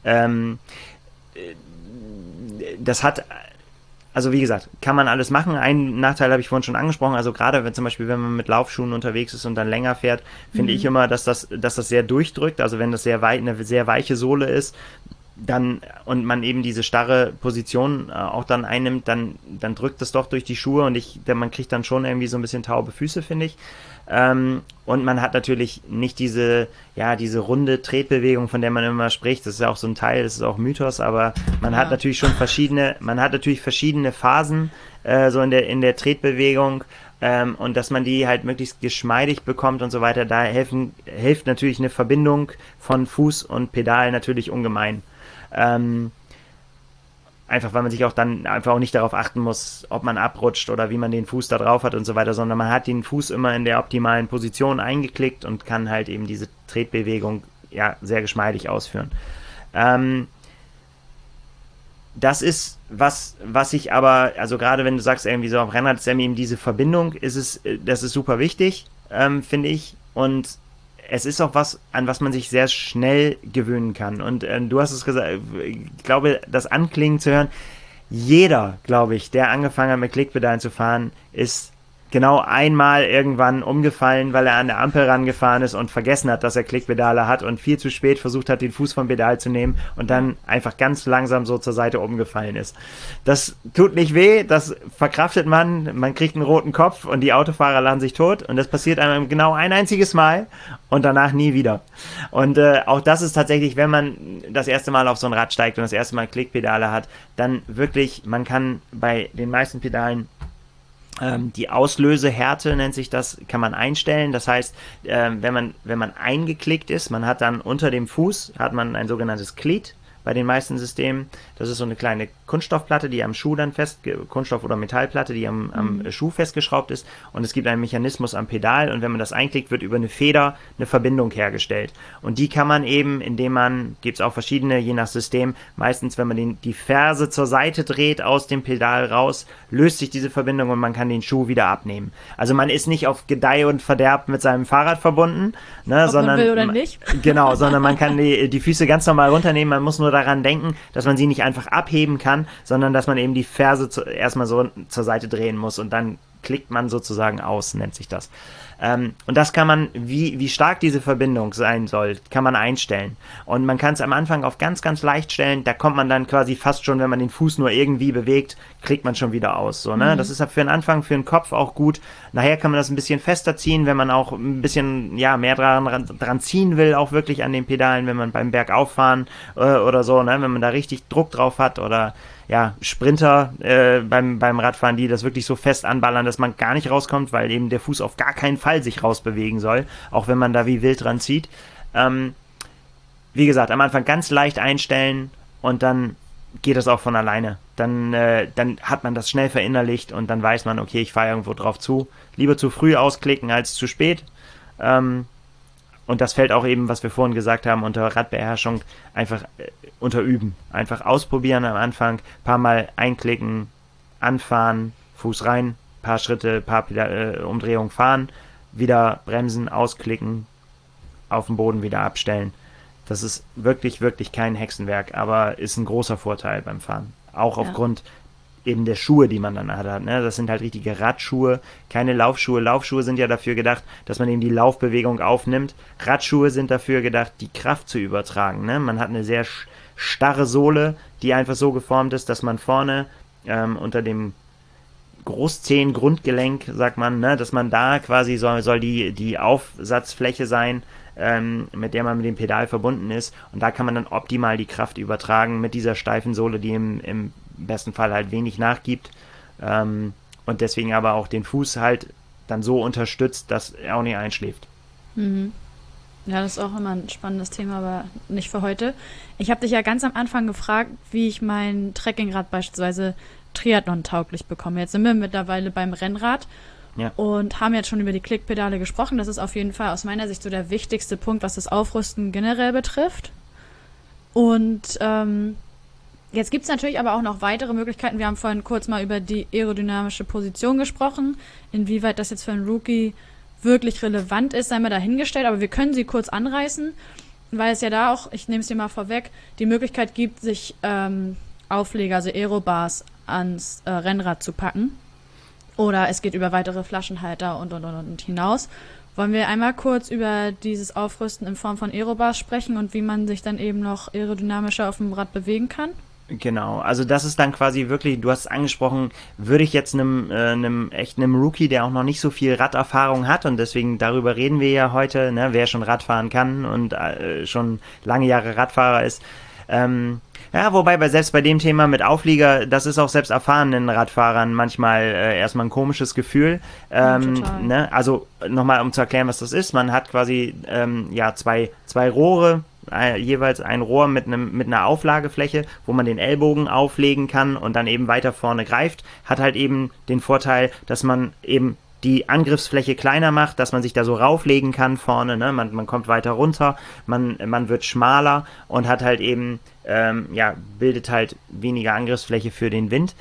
Das hat, also wie gesagt, kann man alles machen. Einen Nachteil habe ich vorhin schon angesprochen, also gerade wenn man mit Laufschuhen unterwegs ist und dann länger fährt, finde ich immer, dass das sehr durchdrückt, also wenn das eine sehr weiche Sohle ist, dann und man eben diese starre Position auch dann einnimmt, dann drückt es doch durch die Schuhe und man kriegt dann schon irgendwie so ein bisschen taube Füße, finde ich. Und man hat natürlich nicht diese runde Tretbewegung, von der man immer spricht. Das ist ja auch so ein Teil, das ist auch Mythos, aber man hat natürlich schon verschiedene Phasen so in der Tretbewegung. Und dass man die halt möglichst geschmeidig bekommt und so weiter, da hilft natürlich eine Verbindung von Fuß und Pedal natürlich ungemein. Einfach weil man sich auch dann einfach auch nicht darauf achten muss, ob man abrutscht oder wie man den Fuß da drauf hat und so weiter, sondern man hat den Fuß immer in der optimalen Position eingeklickt und kann halt eben diese Tretbewegung ja sehr geschmeidig ausführen. Das ist was ich aber, also gerade wenn du sagst irgendwie so am Rennrad ist eben diese Verbindung, das ist super wichtig, finde ich, und es ist auch was, an was man sich sehr schnell gewöhnen kann. Und du hast es gesagt, ich glaube, das Anklingen zu hören, jeder, glaube ich, der angefangen hat mit Klickpedalen zu fahren, ist genau einmal irgendwann umgefallen, weil er an der Ampel rangefahren ist und vergessen hat, dass er Klickpedale hat und viel zu spät versucht hat, den Fuß vom Pedal zu nehmen und dann einfach ganz langsam so zur Seite umgefallen ist. Das tut nicht weh, das verkraftet man kriegt einen roten Kopf und die Autofahrer lachen sich tot und das passiert einem genau ein einziges Mal und danach nie wieder. Und auch das ist tatsächlich, wenn man das erste Mal auf so ein Rad steigt und das erste Mal Klickpedale hat, dann wirklich, man kann bei den meisten Pedalen die Auslösehärte, nennt sich das, kann man einstellen. Das heißt, wenn man eingeklickt ist, man hat dann unter dem Fuß, hat man ein sogenanntes Glied bei den meisten Systemen. Das ist so eine kleine Kunststoffplatte, die am Schuh dann Kunststoff- oder Metallplatte, die am Schuh festgeschraubt ist. Und es gibt einen Mechanismus am Pedal und wenn man das einklickt, wird über eine Feder eine Verbindung hergestellt. Und die kann man eben, gibt es auch verschiedene, je nach System, meistens, wenn man die Ferse zur Seite dreht, aus dem Pedal raus, löst sich diese Verbindung und man kann den Schuh wieder abnehmen. Also man ist nicht auf Gedeih und Verderb mit seinem Fahrrad verbunden, ne, sondern man will oder nicht. Genau, sondern man kann die Füße ganz normal runternehmen, man muss nur daran denken, dass man sie nicht einfach abheben kann, sondern dass man eben die Ferse erstmal so zur Seite drehen muss und dann klickt man sozusagen aus, nennt sich das. Und das kann man, wie stark diese Verbindung sein soll, kann man einstellen. Und man kann es am Anfang auf ganz, ganz leicht stellen. Da kommt man dann quasi fast schon, wenn man den Fuß nur irgendwie bewegt, klickt man schon wieder aus. So, ne? Das ist für den Anfang, für den Kopf auch gut. Nachher kann man das ein bisschen fester ziehen, wenn man auch ein bisschen mehr dran ziehen will, auch wirklich an den Pedalen, wenn man beim Bergauffahren oder so, ne? Wenn man da richtig Druck drauf hat oder Sprinter beim Radfahren, die das wirklich so fest anballern, dass man gar nicht rauskommt, weil eben der Fuß auf gar keinen Fall sich rausbewegen soll, auch wenn man da wie wild dran zieht. Wie gesagt, am Anfang ganz leicht einstellen und dann geht das auch von alleine. Dann hat man das schnell verinnerlicht und dann weiß man, okay, ich fahre irgendwo drauf zu. Lieber zu früh ausklicken als zu spät. Und das fällt auch eben, was wir vorhin gesagt haben, unter Radbeherrschung einfach unter Üben. Einfach ausprobieren am Anfang, paar Mal einklicken, anfahren, Fuß rein, paar Schritte, paar Umdrehungen fahren, wieder bremsen, ausklicken, auf dem Boden wieder abstellen. Das ist wirklich, wirklich kein Hexenwerk, aber ist ein großer Vorteil beim Fahren. Auch aufgrund eben der Schuhe, die man dann hat. Ne? Das sind halt richtige Radschuhe, keine Laufschuhe. Laufschuhe sind ja dafür gedacht, dass man eben die Laufbewegung aufnimmt. Radschuhe sind dafür gedacht, die Kraft zu übertragen. Ne? Man hat eine sehr starre Sohle, die einfach so geformt ist, dass man vorne unter dem Großzehen-Grundgelenk, sagt man, ne? Dass man da quasi soll die Aufsatzfläche sein, mit der man mit dem Pedal verbunden ist. Und da kann man dann optimal die Kraft übertragen mit dieser steifen Sohle, die im besten Fall halt wenig nachgibt. Und deswegen aber auch den Fuß halt dann so unterstützt, dass er auch nicht einschläft. Mhm. Ja, das ist auch immer ein spannendes Thema, aber nicht für heute. Ich habe dich ja ganz am Anfang gefragt, wie ich mein Trekkingrad beispielsweise Triathlon-tauglich bekomme. Jetzt sind wir mittlerweile beim Rennrad und haben jetzt schon über die Klickpedale gesprochen. Das ist auf jeden Fall aus meiner Sicht so der wichtigste Punkt, was das Aufrüsten generell betrifft. Und jetzt gibt es natürlich aber auch noch weitere Möglichkeiten. Wir haben vorhin kurz mal über die aerodynamische Position gesprochen. Inwieweit das jetzt für einen Rookie wirklich relevant ist, sei mal dahingestellt. Aber wir können sie kurz anreißen, weil es ja da auch, ich nehme es dir mal vorweg, die Möglichkeit gibt, sich Aufleger, also Aerobars, ans Rennrad zu packen. Oder es geht über weitere Flaschenhalter und hinaus. Wollen wir einmal kurz über dieses Aufrüsten in Form von Aerobars sprechen und wie man sich dann eben noch aerodynamischer auf dem Rad bewegen kann? Genau, also das ist dann quasi wirklich, du hast es angesprochen, würde ich jetzt einem Rookie, der auch noch nicht so viel Raderfahrung hat, und deswegen darüber reden wir ja heute, ne, wer schon Radfahren kann und schon lange Jahre Radfahrer ist. Wobei selbst bei dem Thema mit Auflieger, das ist auch selbst erfahrenen Radfahrern manchmal erstmal ein komisches Gefühl. Ne? Also nochmal, um zu erklären, was das ist. Man hat quasi zwei Rohre, jeweils ein Rohr mit einer Auflagefläche, wo man den Ellbogen auflegen kann und dann eben weiter vorne greift. Hat halt eben den Vorteil, dass man eben die Angriffsfläche kleiner macht, dass man sich da so rauflegen kann vorne, ne? Man kommt weiter runter, man wird schmaler und hat halt eben, bildet halt weniger Angriffsfläche für den Wind.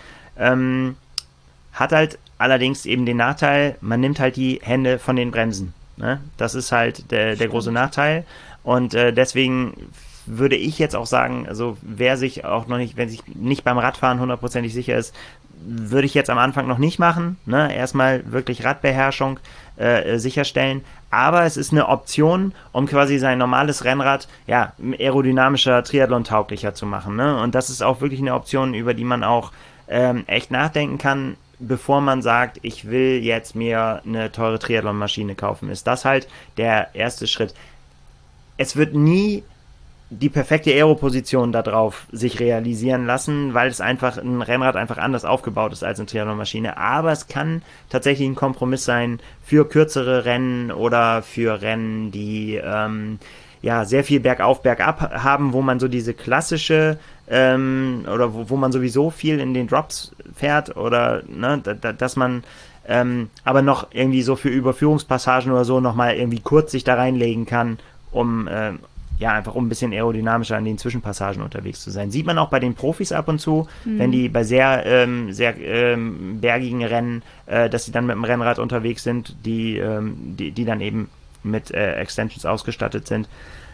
Hat halt allerdings eben den Nachteil, man nimmt halt die Hände von den Bremsen. Ne? Das ist halt der große Nachteil. Und deswegen würde ich jetzt auch sagen, also wer sich nicht beim Radfahren hundertprozentig sicher ist, würde ich jetzt am Anfang noch nicht machen. Ne? Erstmal wirklich Radbeherrschung sicherstellen. Aber es ist eine Option, um quasi sein normales Rennrad aerodynamischer, triathlon-tauglicher zu machen. Ne? Und das ist auch wirklich eine Option, über die man auch echt nachdenken kann, bevor man sagt, ich will jetzt mir eine teure Triathlon-Maschine kaufen. Ist das halt der erste Schritt. Es wird nie die perfekte Aeroposition da drauf sich realisieren lassen, weil es einfach ein Rennrad einfach anders aufgebaut ist als eine Triathlon-Maschine. Aber es kann tatsächlich ein Kompromiss sein für kürzere Rennen oder für Rennen, die sehr viel bergauf, bergab haben, wo man so diese klassische oder wo man sowieso viel in den Drops fährt oder dass man aber noch irgendwie so für Überführungspassagen oder so nochmal irgendwie kurz sich da reinlegen kann, um einfach um ein bisschen aerodynamischer an den Zwischenpassagen unterwegs zu sein. Sieht man auch bei den Profis ab und zu, wenn die bei sehr bergigen Rennen, dass sie dann mit dem Rennrad unterwegs sind, die dann eben mit Extensions ausgestattet sind.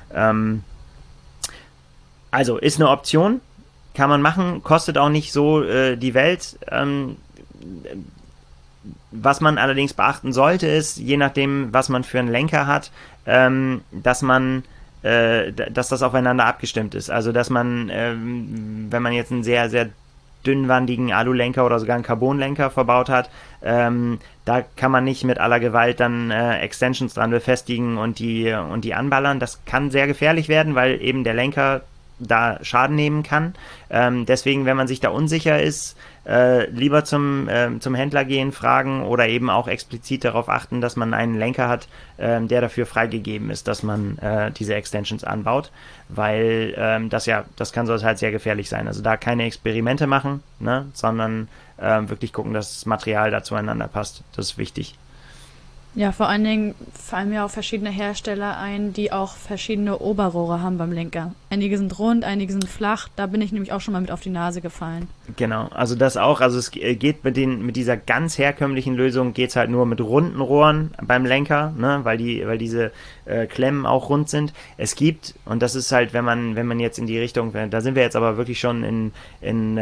Also ist eine Option, kann man machen, kostet auch nicht so die Welt. Was man allerdings beachten sollte, ist, je nachdem, was man für einen Lenker hat, dass das aufeinander abgestimmt ist. Also, dass man, wenn man jetzt einen sehr, sehr dünnwandigen Alulenker oder sogar einen Carbonlenker verbaut hat, da kann man nicht mit aller Gewalt dann Extensions dran befestigen und die anballern. Das kann sehr gefährlich werden, weil eben der Lenker da Schaden nehmen kann. Deswegen, wenn man sich da unsicher ist, lieber zum Händler gehen, fragen oder eben auch explizit darauf achten, dass man einen Lenker hat, der dafür freigegeben ist, dass man diese Extensions anbaut, weil das kann so halt sehr gefährlich sein. Also da keine Experimente machen, ne, sondern wirklich gucken, dass das Material da zueinander passt. Das ist wichtig. Ja, vor allen Dingen fallen mir auch verschiedene Hersteller ein, die auch verschiedene Oberrohre haben beim Lenker. Einige sind rund, einige sind flach. Da bin ich nämlich auch schon mal mit auf die Nase gefallen. Genau, also das auch. Also es geht mit dieser ganz herkömmlichen Lösung geht's halt nur mit runden Rohren beim Lenker, ne, weil diese Klemmen auch rund sind. Es gibt, und das ist halt, wenn man jetzt in die Richtung, da sind wir jetzt aber wirklich schon in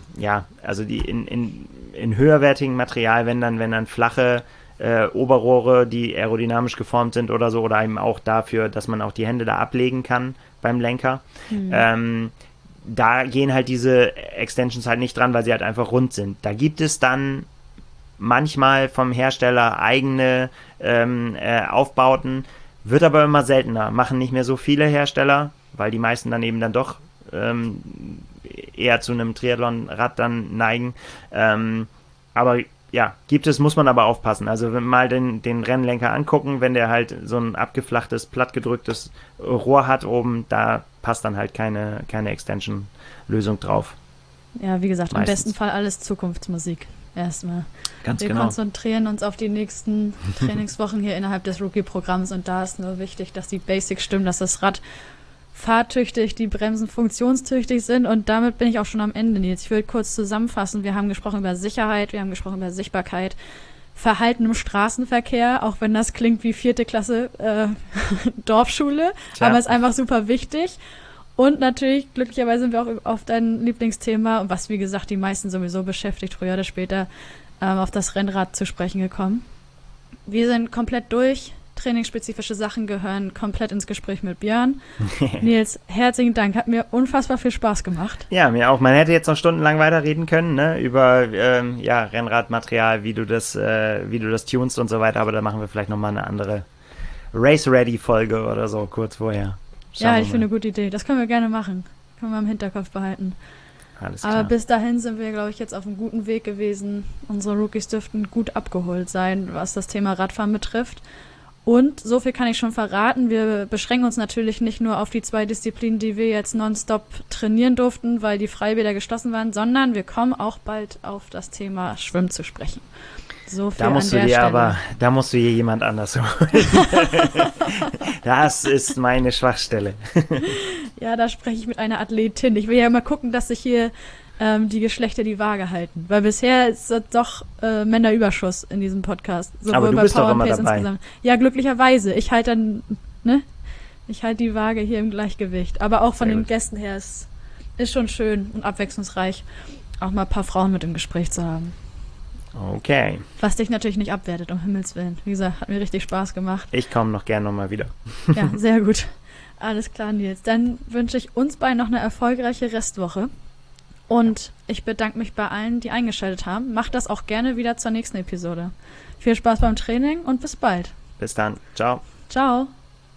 höherwertigem Material, wenn dann flache Oberrohre, die aerodynamisch geformt sind oder so, oder eben auch dafür, dass man auch die Hände da ablegen kann beim Lenker. Da gehen halt diese Extensions halt nicht dran, weil sie halt einfach rund sind. Da gibt es dann manchmal vom Hersteller eigene Aufbauten, wird aber immer seltener. Machen nicht mehr so viele Hersteller, weil die meisten dann eben dann doch eher zu einem Triathlon-Rad dann neigen. Aber ja, muss man aber aufpassen. Also mal den Rennlenker angucken, wenn der halt so ein abgeflachtes, plattgedrücktes Rohr hat oben, da passt dann halt keine Extension-Lösung drauf. Ja, wie gesagt, meistens. Im besten Fall alles Zukunftsmusik. Erstmal. Ganz genau. Wir konzentrieren uns auf die nächsten Trainingswochen hier innerhalb des Rookie-Programms und da ist nur wichtig, dass die Basics stimmen, dass das Rad fahrtüchtig, die Bremsen funktionstüchtig sind und damit bin ich auch schon am Ende, Nils. Ich will kurz zusammenfassen. Wir haben gesprochen über Sicherheit, wir haben gesprochen über Sichtbarkeit, Verhalten im Straßenverkehr, auch wenn das klingt wie 4. Klasse Dorfschule, aber ist einfach super wichtig. Und natürlich, glücklicherweise sind wir auch auf dein Lieblingsthema, was wie gesagt die meisten sowieso beschäftigt, früher oder später, auf das Rennrad zu sprechen gekommen. Wir sind komplett durch. Trainingsspezifische Sachen gehören komplett ins Gespräch mit Björn. Nils, herzlichen Dank. Hat mir unfassbar viel Spaß gemacht. Ja, mir auch. Man hätte jetzt noch stundenlang weiterreden können, ne, über Rennradmaterial, wie du das tunst und so weiter, aber da machen wir vielleicht nochmal eine andere Race-Ready-Folge oder so, kurz vorher. Ja, ich finde eine gute Idee. Das können wir gerne machen. Können wir im Hinterkopf behalten. Alles klar. Aber bis dahin sind wir, glaube ich, jetzt auf einem guten Weg gewesen. Unsere Rookies dürften gut abgeholt sein, was das Thema Radfahren betrifft. Und so viel kann ich schon verraten, wir beschränken uns natürlich nicht nur auf die 2 Disziplinen, die wir jetzt nonstop trainieren durften, weil die Freibäder geschlossen waren, sondern wir kommen auch bald auf das Thema Schwimmen zu sprechen. So viel da musst an du der dir Stelle. Aber, da musst du hier jemand anders holen. Das ist meine Schwachstelle. Ja, da spreche ich mit einer Athletin. Ich will ja immer gucken, dass sich hier die Geschlechter die Waage halten. Weil bisher ist das doch Männerüberschuss in diesem Podcast. Sowohl aber du bei bist Power doch immer Pace dabei. Insgesamt. Ja, glücklicherweise. Ich halte die Waage hier im Gleichgewicht. Aber auch von den Gästen her ist schon schön und abwechslungsreich, auch mal ein paar Frauen mit im Gespräch zu haben. Okay. Was dich natürlich nicht abwertet, um Himmels Willen. Wie gesagt, hat mir richtig Spaß gemacht. Ich komme noch gerne nochmal wieder. Ja, sehr gut. Alles klar, Nils. Dann wünsche ich uns beiden noch eine erfolgreiche Restwoche. Und ich bedanke mich bei allen, die eingeschaltet haben. Macht das auch gerne wieder zur nächsten Episode. Viel Spaß beim Training und bis bald. Bis dann. Ciao. Ciao.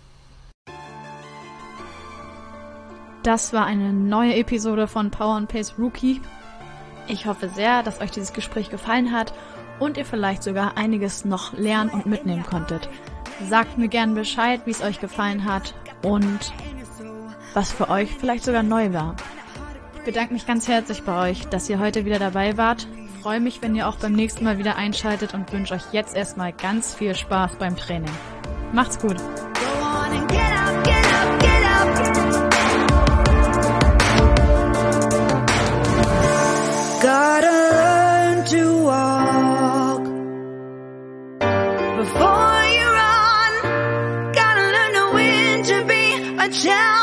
Das war eine neue Episode von Power & Pace Rookie. Ich hoffe sehr, dass euch dieses Gespräch gefallen hat und ihr vielleicht sogar einiges noch lernen und mitnehmen konntet. Sagt mir gerne Bescheid, wie es euch gefallen hat und was für euch vielleicht sogar neu war. Ich bedanke mich ganz herzlich bei euch, dass ihr heute wieder dabei wart. Ich freue mich, wenn ihr auch beim nächsten Mal wieder einschaltet und wünsche euch jetzt erstmal ganz viel Spaß beim Training. Macht's gut! Gotta learn to walk before you run. Gotta learn to win to be a champion.